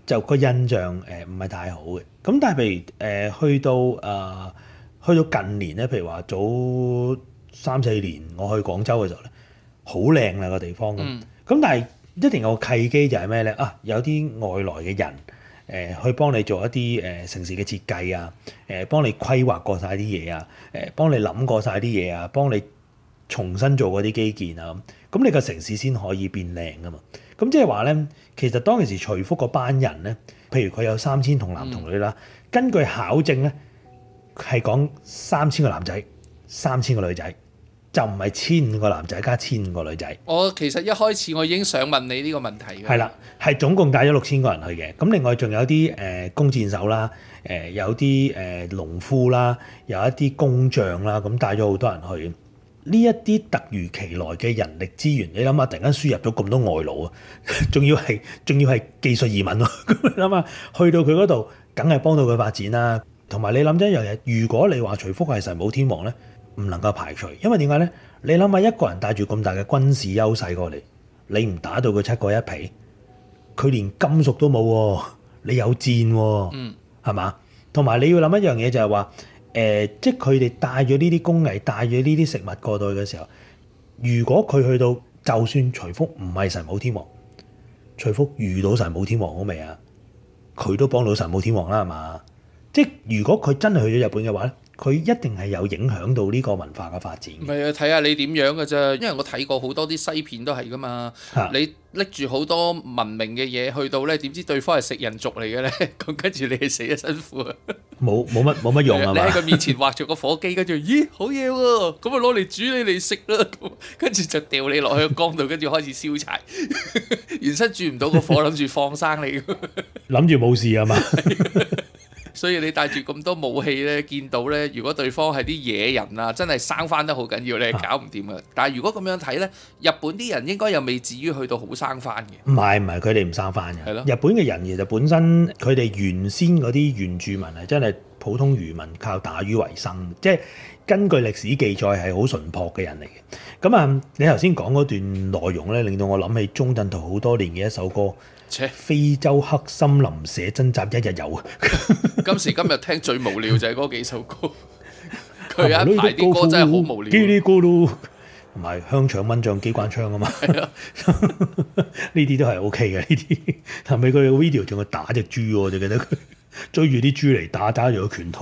就個印象誒唔係太好嘅。咁但係譬如誒、呃、去到誒、呃、去到近年咧，譬如話早三四年我去廣州嘅時候咧，好靚啦個地方咁。咁、 嗯、 但係一定有個契機就係咩咧？啊，有啲外來嘅人誒、呃、去幫你做一啲誒、呃、城市嘅設計啊，誒、呃、幫你規劃過晒啲嘢啊，誒、呃、幫你諗過晒啲嘢啊，幫你重新做嗰啲基建啊，咁你個城市先可以變靚噶嘛。咁即係話咧，其實當其時徐福嗰班人咧，譬如佢有三千童男童女啦，嗯、根據考證咧係講三千個男仔，三千個女仔，就唔係千五個男仔加千五個女仔。 我其實一開始我已經想問你呢個問題嘅。 係啦，係總共帶咗六千個人去嘅。咁另外仲有啲誒、呃、弓箭手啦，誒、呃、有啲誒、呃、農夫啦，有一啲工匠啦，咁帶咗好多人去。呢一啲突如其來嘅人力資源，你諗下，突然間輸入咗咁多外勞啊，仲要係仲要係技術移民喎。咁你諗下，去到佢嗰度，梗係幫到佢發展啦。同埋你諗咗一樣嘢，如果你話徐福係神武天王咧，唔能夠排除，因為點解咧？你諗下，一個人帶住咁大嘅軍事優勢過嚟，你唔打到佢七個一皮，佢連金屬都冇喎，你有箭喎， 嗯， 係嘛？同埋你要諗一樣嘢就係話。誒、呃，即係佢哋帶咗呢啲工藝，帶咗呢啲食物過到去嘅時候，如果佢去到，就算徐福唔係神武天王，徐福遇到神武天王好未啊？佢都幫到神武天王啦，係嘛？即係如果佢真係去咗日本嘅話咧，佢一定係有影響到呢個文化嘅發展。 唔係啊，睇下你點樣嘅啫。因為我睇過好多啲西片都係噶嘛。啊、你拎住好多文明嘅嘢去到咧，點知對方係食人族嚟嘅咧？咁跟住你係死得辛苦啊！冇冇乜冇乜用啊嘛！ 你喺佢面前畫住個火機，跟住咦好嘢喎，咁啊攞嚟煮你嚟食啦。跟住就掉你落去個缸度，跟住開始燒柴。原身煮唔到個火，諗住放生你。 諗住冇事啊嘛！ 所以你帶住咁多武器咧，見到咧，如果對方係啲野人啊，真係生翻得好緊要，你係搞唔掂嘅。但係如果咁樣睇咧，日本啲人應該又未至於去到好生翻嘅。唔係唔係，佢哋唔生翻嘅。係咯。日本嘅人其實本身佢哋原先嗰啲原住民係真係普通漁民，靠打魚為生，即係根據歷史記載係好淳樸嘅人嚟嘅。咁啊，你頭先講嗰段內容咧，令到我諗起鍾鎮濤好多年嘅一首歌。非洲黑森林寫真集一日遊啊！今時今日聽最無聊就係嗰幾首歌，佢有一排啲歌真係好無聊。嘰哩咕嚕同埋香腸蚊帳機關槍啊嘛，呢啲都係 O K 嘅。呢啲後尾佢個 video 仲要打隻豬喎，我就記得佢追住啲豬嚟打，打住個拳套。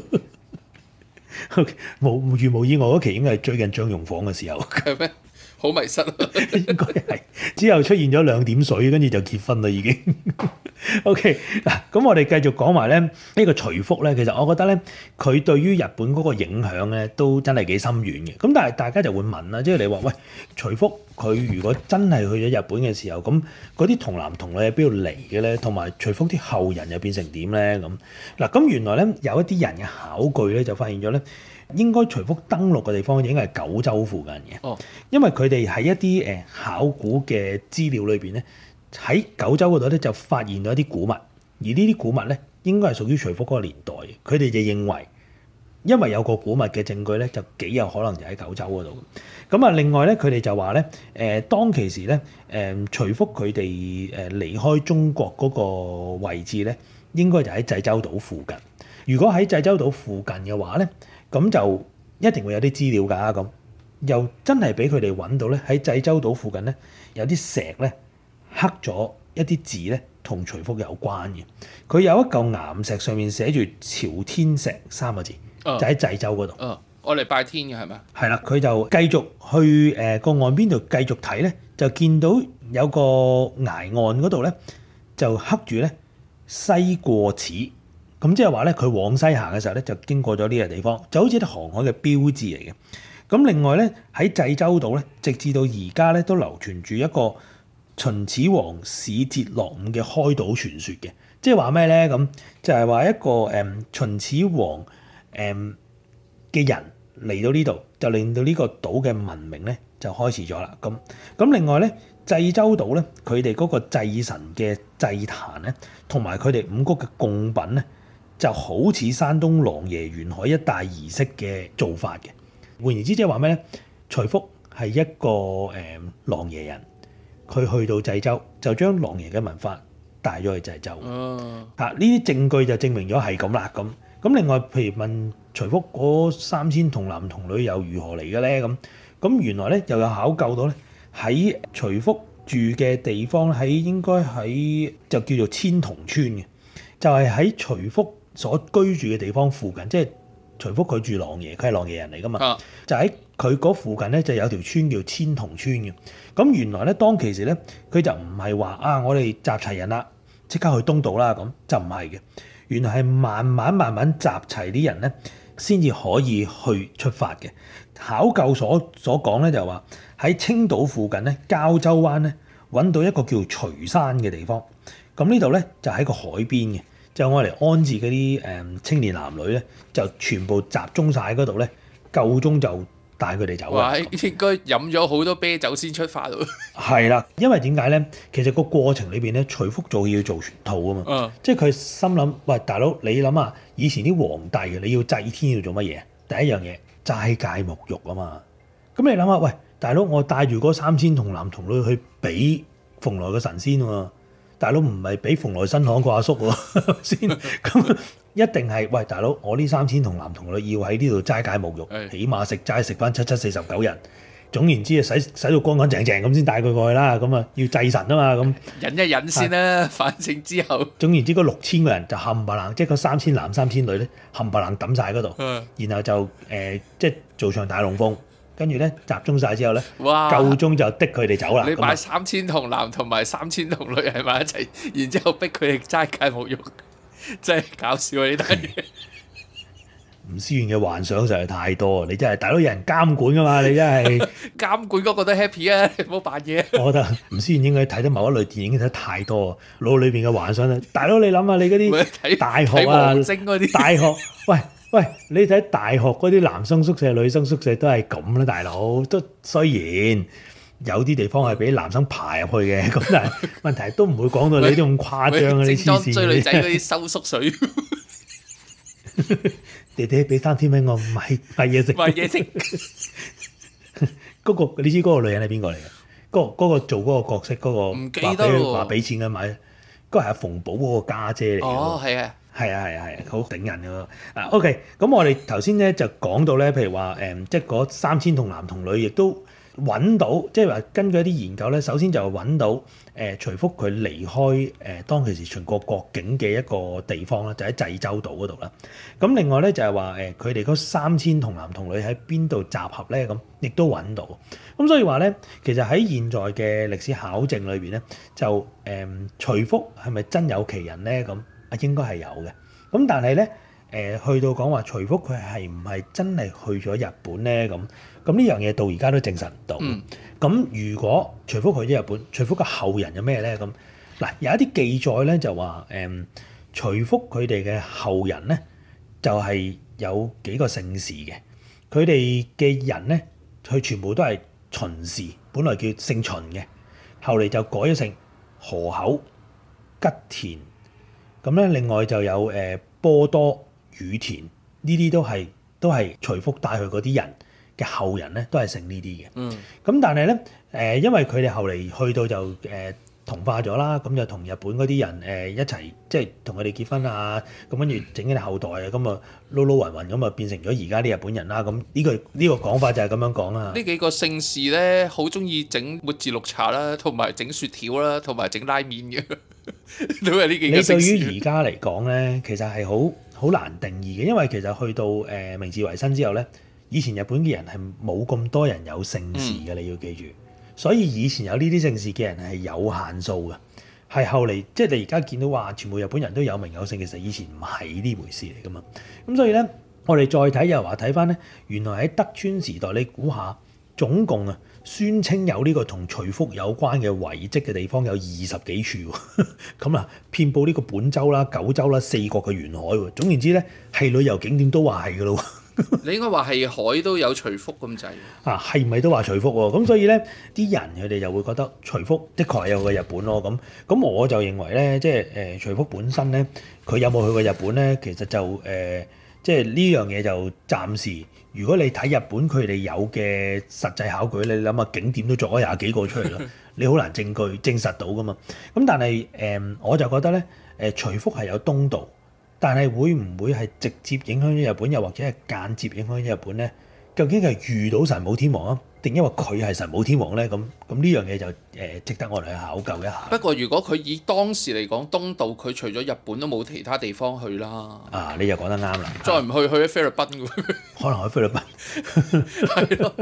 冇如無意外嗰期應該係追緊張容房嘅時候。係咩？好迷失啊！應該係之後出現咗兩點水，跟住就結婚啦已經。OK 嗱，咁我哋繼續講埋咧呢個徐福咧，其實我覺得咧佢對於日本嗰個影響咧都真係幾深遠嘅。咁但係大家就會問啦，即係你話喂徐福佢如果真係去咗日本嘅時候，咁嗰啲童男童女喺邊度嚟嘅咧？同埋徐福啲後人又變成點咧？咁嗱，咁原來咧有一啲人嘅考據咧就發現咗咧。應該徐福登陸嘅地方應該係九州附近嘅，哦、因為佢哋喺一啲誒考古嘅資料裏邊咧，喺九州嗰度咧就發現到一啲古物，而呢啲古物咧應該係屬於徐福嗰個年代嘅。佢哋就認為，因為有個古物嘅證據咧，就幾有可能就喺九州嗰度。咁啊，另外咧，佢哋就話咧，誒當其時咧，誒徐福佢哋誒離開中國嗰個位置咧，應該就喺濟州島附近。如果喺濟州島附近嘅話咧，咁就一定會有啲資料㗎，咁又真係俾佢哋揾到咧，喺濟州島附近咧有啲石咧刻咗一啲字咧，同徐福有關嘅。佢有一嚿岩石上面寫住朝天石三個字，哦、就喺濟州嗰度。哦，我嚟拜天嘅係咪？係啦，佢就繼續去誒個、呃、岸邊度繼續睇咧，就見到有個崖岸嗰度咧就刻住咧西過此。咁即係話咧，佢往西行嘅時候咧，就經過咗呢個地方，就好似啲航海嘅標誌嚟嘅。咁另外咧，喺濟州島咧，直至到而家咧，都流傳住一個秦始皇使節落伍嘅開島傳說嘅。即係話咩咧？咁就係、是、話一個誒、嗯、秦始皇誒嘅、嗯、人嚟到呢度，就令到呢個島嘅文明咧就開始咗啦。咁咁另外咧，濟州島咧，佢哋嗰個祭神嘅祭壇咧，同埋佢哋五穀嘅貢品咧。就好似山東狼爺沿海一帶儀式嘅做法嘅。換言之，即係話咩咧？徐福係一個誒狼爺人，佢去到濟州就將狼爺嘅文化帶咗去濟州。 哦， 啊！呢啲證據就證明咗係咁啦。咁咁另外，譬如問徐福嗰三千童男童女又如何嚟嘅咧？咁咁原來咧又有考究到咧，喺徐福住嘅地方喺應該喺就叫做千童村嘅，就係、是、喺徐福所居住嘅地方附近，即係徐福佢住狼爺，佢係狼爺人嚟噶嘛， 啊就喺佢嗰附近咧就有條村叫千童村嘅。咁原來咧當其時咧，佢就唔係話啊，我哋集齊人啦，即刻去東渡啦，咁就唔係嘅。原來係慢慢慢慢集齊啲人咧，先至可以去出發嘅。考究所所講咧就話喺青島附近咧，膠州灣咧揾到一個叫徐山嘅地方。咁呢度咧就喺個海邊嘅，就我嚟安置嗰啲誒青年男女咧，就全部集中晒喺嗰度咧，夠鐘就帶佢哋走哇！ 啦。 應該飲咗好多啤酒先出發咯。 係啦，因為點解咧？其實個過程裏邊咧，徐福做要做全套啊嘛。 嗯， 即係佢心諗，喂大佬，你諗下，以前啲皇帝你要祭天要做乜嘢？第一樣嘢齋戒沐浴啊嘛。咁你諗下，喂大佬，我帶住嗰三千童男童女去俾蓬萊嘅神仙喎，大佬唔係俾蓬萊新行個阿叔喎，係咪先？咁一定係喂大佬，我呢三千童男童女要喺呢度齋戒沐浴， 係起碼食齋食翻七七四十九日。總言之啊，洗洗到乾乾淨淨咁先帶佢過去啦。咁啊要祭神啊嘛。咁忍一忍先啦，反正之後， 總言之，嗰六千個人就冚唪唥，即係嗰三千男三千女咧，冚唪唥抌晒嗰度， 嗯然後就誒、呃、即係做場大龍鳳，跟住咧集中晒之後咧， 哇！ 夠鐘就的佢哋走啦。 你擺咁啊三千童男同埋三千童女喺埋一齊，然之後逼佢哋齋戒沐浴，真係搞笑啊！呢單嘢。 吳思遠嘅幻想實在太多，你真係大佬有人監管噶嘛？你真係， 監管嗰個都 happy 啊！你唔好扮嘢。 我覺得吳思遠應該睇得某一類電影睇得太多，腦裏邊嘅幻想咧。大佬你諗下你嗰啲睇大學睇啊王晶嗰啲， 大學，喂喂，你睇大學嗰啲男生宿舍、女生宿舍都係咁啦，大佬都雖然有啲地方係俾男生爬入去嘅，咁但係問題都唔會講到你啲咁誇張啊！你正當黐線追女仔嗰嘅， 啲收縮水， 弟弟俾三千蚊我買買嘢食， 買嘢食。 嗰個你知嗰個女人係邊個嚟嘅？嗰、嗰個做嗰個角色嗰、個唔記得話俾喎話俾錢嘅買，嗰、個係阿馮寶嗰個家姐嚟嘅。 哦，係啊， 係啊係啊係啊，好頂人㗎啊 OK，咁我哋頭先咧就講到咧，譬如話誒、嗯，即係嗰三千童男童女，亦都揾到，即係話根據一啲研究咧，首先就揾到誒、呃、徐福佢離開誒、呃、當其時秦國國境嘅一個地方啦，就喺濟州島嗰度啦。咁另外咧就係話誒，佢哋嗰三千童男童女喺邊度集合咧？咁亦都揾到。咁所以話咧，其實喺現在嘅歷史考證裏邊咧，就誒、嗯、徐福係咪真有其人咧？咁啊應該係有嘅。咁但係咧誒去到講話徐福佢係唔係真係去咗日本咧？咁咁呢樣嘢到而家都證實唔到。咁、 嗯、 如果徐福去咗日本，徐福嘅後人有咩咧？咁嗱有一啲記載咧就話誒、嗯、徐福佢哋嘅後人咧就係、是、有幾個姓氏嘅，佢哋嘅人咧佢全部都係秦氏，本來叫姓秦嘅，後嚟就改咗姓河口、吉田。咁咧另外就有誒、呃、波多、羽田呢啲都係都係徐福帶去嗰啲人嘅後人咧，都係姓呢啲嘅。 嗯， 咁但係咧誒，因為佢哋後嚟去到就誒、呃、同化咗啦，咁就同日本嗰啲人誒、呃、一齊即係同佢哋結婚啊，咁跟住整啲後代啊，咁啊撈撈混混咁啊變成咗而家啲日本人啦。咁呢、這個呢、這個講法就係咁樣講啊。 呢幾個姓氏咧，好中意整抹字綠茶啦，同埋整雪條啦，同埋整拉麵嘅，都係呢幾個姓氏。 你對於而家嚟講咧，其實係好好難定義嘅，因為其實去到誒、呃、明治維新之後咧，以前日本嘅人係冇咁多人有姓氏嘅，你要記住。所以以前有呢啲姓氏嘅人係有限數嘅，係後嚟即係你而家見到話全部日本人都有名有姓，其實以前唔係呢回事嚟噶嘛。咁所以咧，我哋再睇又話睇翻咧，原來喺德川時代，你估下總共啊宣稱有呢個同徐福有關嘅遺跡嘅地方有二十幾處喎。咁啊，遍佈呢個本州啦、九州啦、四國嘅沿海喎。總言之咧，係旅遊景點都話係噶咯。 你應該話係海都有徐福咁滯。 啊，係咪都話徐福喎？咁所以咧，啲人佢哋就會覺得徐福的確係有去過日本咯。咁咁我就認為咧，即係誒、呃、徐福本身咧，佢有冇去過日本咧？其實就誒、呃，即係呢樣嘢就暫時，如果你睇日本佢哋有嘅實際考據，你諗下景點都作咗廿幾個出嚟啦。 你好難證據證實到噶嘛。咁但係誒、呃，我就覺得咧，誒徐福係有東渡，但係會唔會係直接影響咗日本，又或者係間接影響咗日本咧？究竟係遇到神武天皇啊，定因為佢係神武天皇咧？咁咁呢樣嘢就誒、呃、值得我哋去考究一下。 不過如果佢以當時嚟講，東渡佢除咗日本都冇其他地方去啦。 啊，你又講得啱啦！ 再唔去去咗菲律賓嘅， 可能去菲律賓係咯。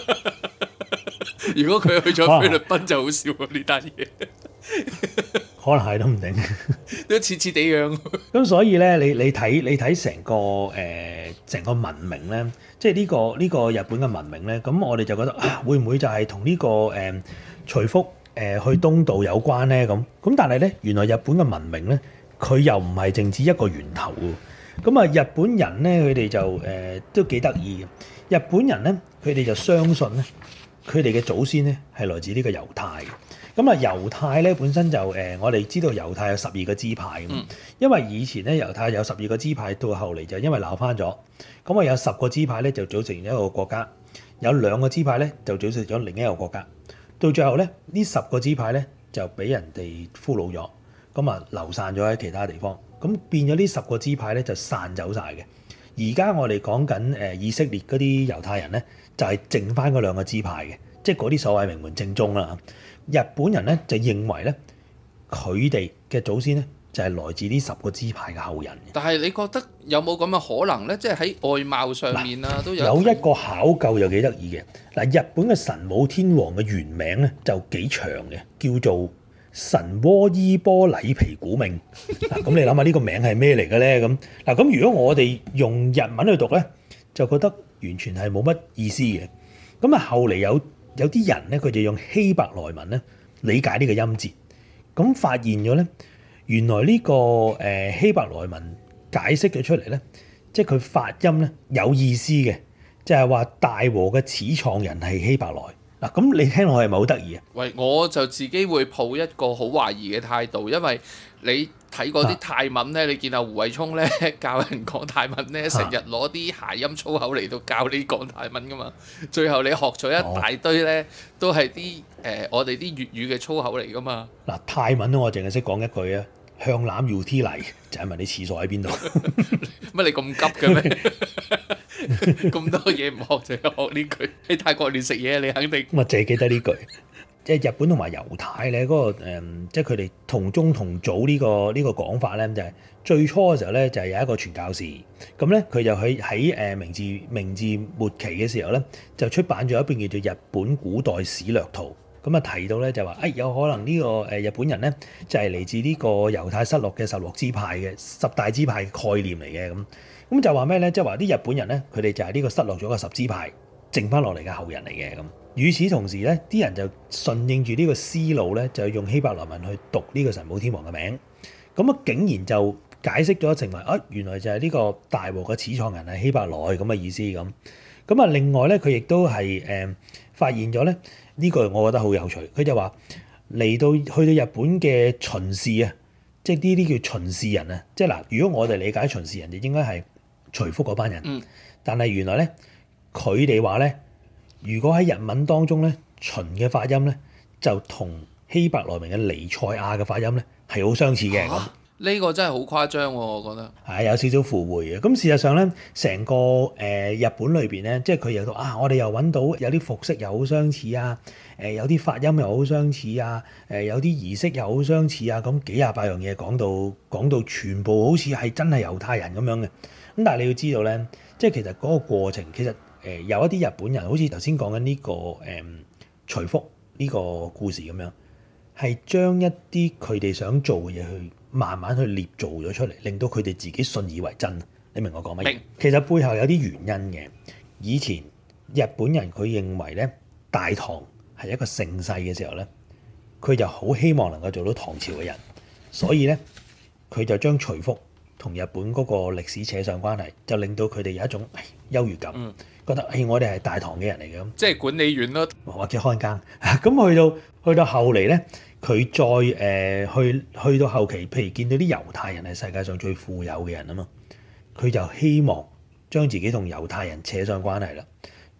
如果佢去咗菲律賓就好笑喎，呢單嘢。 可能係都唔定， 都似似地樣。 咁所以咧，你你睇你睇成個誒成、呃、個文明咧，即係呢、呢個呢、呢個日本嘅文明咧，咁我哋就覺得啊，會唔會就係同呢個誒、呃、徐福誒、呃、去東渡有關咧？咁咁但係咧，原來日本嘅文明咧，佢又唔係淨止一個源頭喎。咁啊，日本人咧，佢哋就誒、呃、都幾得意嘅。日本人咧，佢哋就相信咧，佢哋嘅祖先咧係來自呢個猶太嘅。咁啊，猶太咧本身就誒、呃，我哋知道猶太有十二個支派咁，嗯、因為以前咧猶太有十二個支派，到後嚟就因為鬧翻咗，咁啊有十個支派咧就組成一個國家，有兩個支派咧就組成咗另一個國家，到最後咧呢十個支派咧就俾人哋俘虜咗，咁啊流散咗喺其他地方，咁變咗呢十個支派咧就散走晒嘅。而家我哋講緊誒以色列嗰啲猶太人咧，就係、是、剩翻嗰兩個支派嘅，即係嗰啲所謂名門正宗啦。日本人咧就認為咧，佢哋嘅祖先咧就係來自呢十個支派嘅後人。 但係你覺得有冇咁嘅可能咧？即係喺外貌上面啊，都有有一個考究又幾得意嘅。嗱，日本嘅神武天皇嘅原名咧就幾長嘅，叫做神窩伊波禮皮古命。嗱，咁你諗下呢個名係咩嚟嘅咧？咁嗱，咁如果我哋用日文去讀咧，就覺得完全係冇乜意思嘅。咁啊，後嚟有。有啲人咧，佢就用希伯來文咧理解呢個音節，咁發現咗咧，原來呢個誒希伯來文解釋咗出嚟咧，即係佢發音咧有意思嘅，就係話大和嘅始創人係希伯來嗱。咁你聽落係咪好得意啊？ 喂，我就自己會抱一個好懷疑嘅態度，因為你睇嗰啲泰文咧，啊、你見阿胡慧聰咧教人講泰文咧，成日攞啲諧音粗口嚟到教你講泰文噶嘛，最後你學咗一大堆咧，哦、都係啲誒我哋啲粵語嘅粗口嚟噶嘛。嗱， 泰文咧我淨係識講一句啊，向攬要 T 嚟，就係問你廁所喺邊度？ 乜你咁急嘅咩？咁多嘢唔學就學呢句。喺泰國亂食嘢，你肯定。 我淨係記得呢句。即係日本同埋猶太咧，嗰、那個、嗯、即係佢哋同宗同祖呢、這個呢、這個講法咧，就係、是、最初嘅時候咧，就係、是、有一個傳教士，咁咧佢就喺喺誒明治明治末期嘅時候咧，就出版咗一本叫做《日本古代史略圖》，咁啊提到咧就話，誒、哎、有可能呢個誒日本人咧就係嚟自呢個猶太失落嘅十六支派嘅十大支派嘅概念嚟嘅咁，咁就話咩咧？即係話啲日本人咧，佢哋就係呢個失落咗嘅十支派剩翻落嚟嘅後人嚟嘅咁。與此同時咧，啲人就順應住呢個思路咧，就用希伯來文去讀呢個神武天皇嘅名。咁啊，竟然就解釋咗成為啊，原來就係呢個大和嘅始創人係希伯來咁嘅意思咁。咁啊，另外咧，佢亦都係誒、呃、發現咗咧呢個，我覺得好有趣。佢就話嚟到去到日本嘅巡視啊，即係呢啲叫巡視人啊。即係嗱，如果我哋理解巡視人，就應該係徐福嗰班人。嗯。但係原來咧，佢哋話咧。如果喺日文當中咧，秦嘅發音咧就同希伯來文嘅尼賽亞嘅發音咧係好相似嘅咁。 呢個真係好誇張喎，我覺得。 係有少少附會嘅。咁事實上咧，成個誒、呃、日本裏邊咧，即係佢又到啊，我哋又揾到有啲服飾又好相似啊，誒、呃、有啲發音又好相似啊，誒、呃、有啲儀式又好相似啊，咁幾廿百樣嘢講到講到全部好似係真係猶太人咁樣嘅。咁但係你要知道咧，即係其實嗰個過程其實。誒有一啲日本人，好似頭先講緊呢個誒、嗯、徐福呢個故事咁樣，係將一啲佢哋想做嘅嘢去慢慢去捏造咗出嚟，令到佢哋自己信以為真。你明我講乜嘢？明。其實背後有啲原因嘅。以前日本人佢認為咧，大唐係一個盛世嘅時候咧，佢就好希望能夠做到唐朝嘅人，所以咧佢就將徐福同日本嗰個歷史扯上關係，就令到佢哋有一種優越感。嗯。覺得誒、哎，我哋係大唐嘅人嚟嘅咁， 即係管理員咯， 或者看更。咁去到去到後嚟咧，佢再誒、呃、去去到後期，譬如見到啲猶太人係世界上最富有嘅人啊嘛，佢就希望將自己同猶太人扯上關係啦，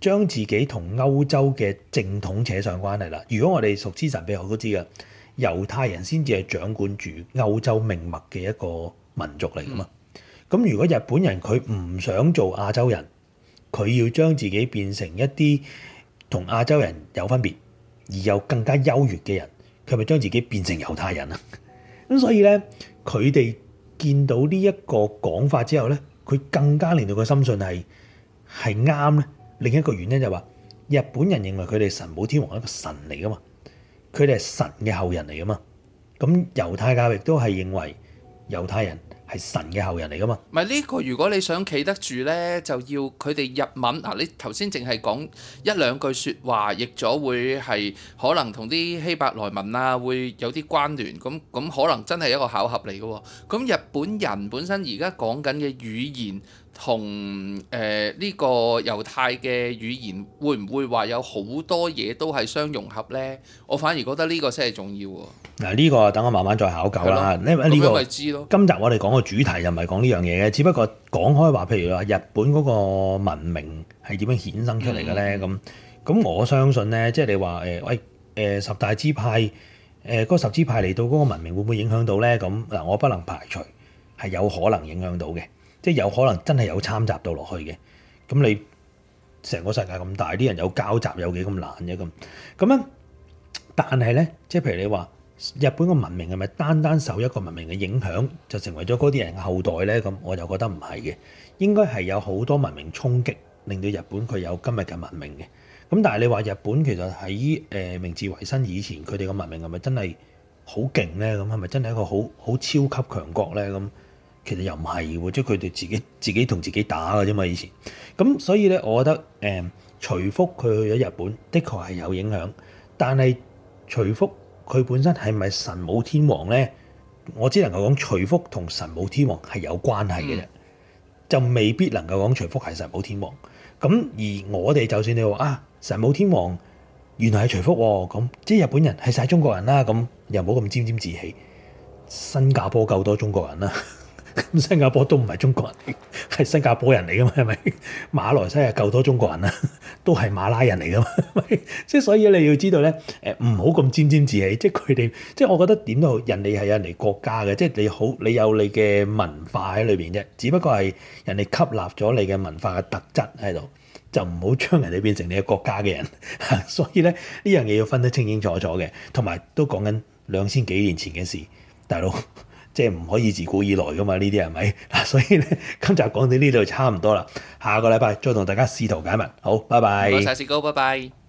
將自己同歐洲嘅正統扯上關係啦。如果我哋熟知神秘學都知嘅，猶太人先至係掌管住歐洲命脈嘅一個民族嚟噶嘛。咁、嗯、如果日本人佢唔想做亞洲人，佢要將自己變成一啲同亞洲人有分別而又更加優越嘅人，佢咪將自己變成猶太人啊？咁所以咧，佢哋見到呢一個講法之後咧，佢更加令到佢深信係係啱咧。另一個原因就係話，日本人認為佢哋神武天皇係一個神嚟噶嘛，佢哋係神嘅後人嚟噶嘛。咁猶太教亦都係認為猶太人係神嘅後人嚟噶嘛。 唔係呢個，如果你想企得住呢，就要佢哋日文嗱。你頭先淨係講一兩句説話，譯咗會係可能同啲希伯來文啊會有啲關聯。咁咁可能真係一個巧合嚟嘅喎。咁日本人本身而家講緊嘅語言同誒呢個猶太嘅語言，會唔會話有好多嘢都係相融合呢？我反而覺得呢個先係重要喎。 嗱，呢個等我慢慢再考究啦。因為呢個今集我哋講個主題又唔係講呢樣嘢嘅，只不過講開話，譬如話日本嗰個文明係點樣衍生出嚟嘅咧？咁咁、嗯、我相信咧，即係你話誒喂誒十大支派誒嗰、呃那個、十支派嚟到嗰個文明會唔會影響到咧？咁嗱，我不能排除係有可能影響到嘅，即係有可能真係有參雜到落去嘅。咁你成個世界咁大，啲人有交集有幾咁難啫？咁咁樣，但係咧，即係譬如你話。日本嘅文明係咪單單受一個文明嘅影響就成為咗嗰啲人嘅後代咧？咁我就覺得唔係嘅，應該係有好多文明衝擊令到日本佢有今日嘅文明嘅。咁但係你話日本其實喺誒、呃、明治維新以前，佢哋嘅文明係咪真係好勁咧？咁係咪真係一個好好超級強國咧？咁其實又唔係喎，即係佢哋自己自己同自己打嘅啫嘛。以前咁，所以咧，我覺得誒徐福佢去咗日本，的確係有影響，但係徐福。佢本身係咪神武天皇咧？我只能夠講徐福同神武天皇係有關係嘅啫，嗯、就未必能夠講徐福係神武天皇。咁而我哋就算你話啊，神武天皇原來係徐福喎，咁即係日本人係晒中國人啦，咁又冇咁沾沾自喜。新加坡夠多中國人啦。咁新加坡都唔係中國人，係新加坡人嚟噶嘛？係咪？馬來西亞夠多中國人啦，都係馬拉人嚟噶嘛？即係所以你要知道咧，誒唔好咁沾沾自喜。即係佢哋，即係我覺得點都好，人哋係人哋國家嘅，即係你好，你有你嘅文化喺裏邊啫。只不過係人哋吸納咗你嘅文化嘅特質喺度，就唔好將人哋變成你嘅國家嘅人。所以咧，呢樣嘢要分得清清楚楚嘅，同埋都講緊兩千幾年前嘅事，大佬。即係唔可以自古以來噶嘛？呢啲係咪嗱？所以咧，今集講到呢度差唔多啦。下個禮拜再同大家試圖解密。好，拜拜。 唔該曬，士高，拜拜。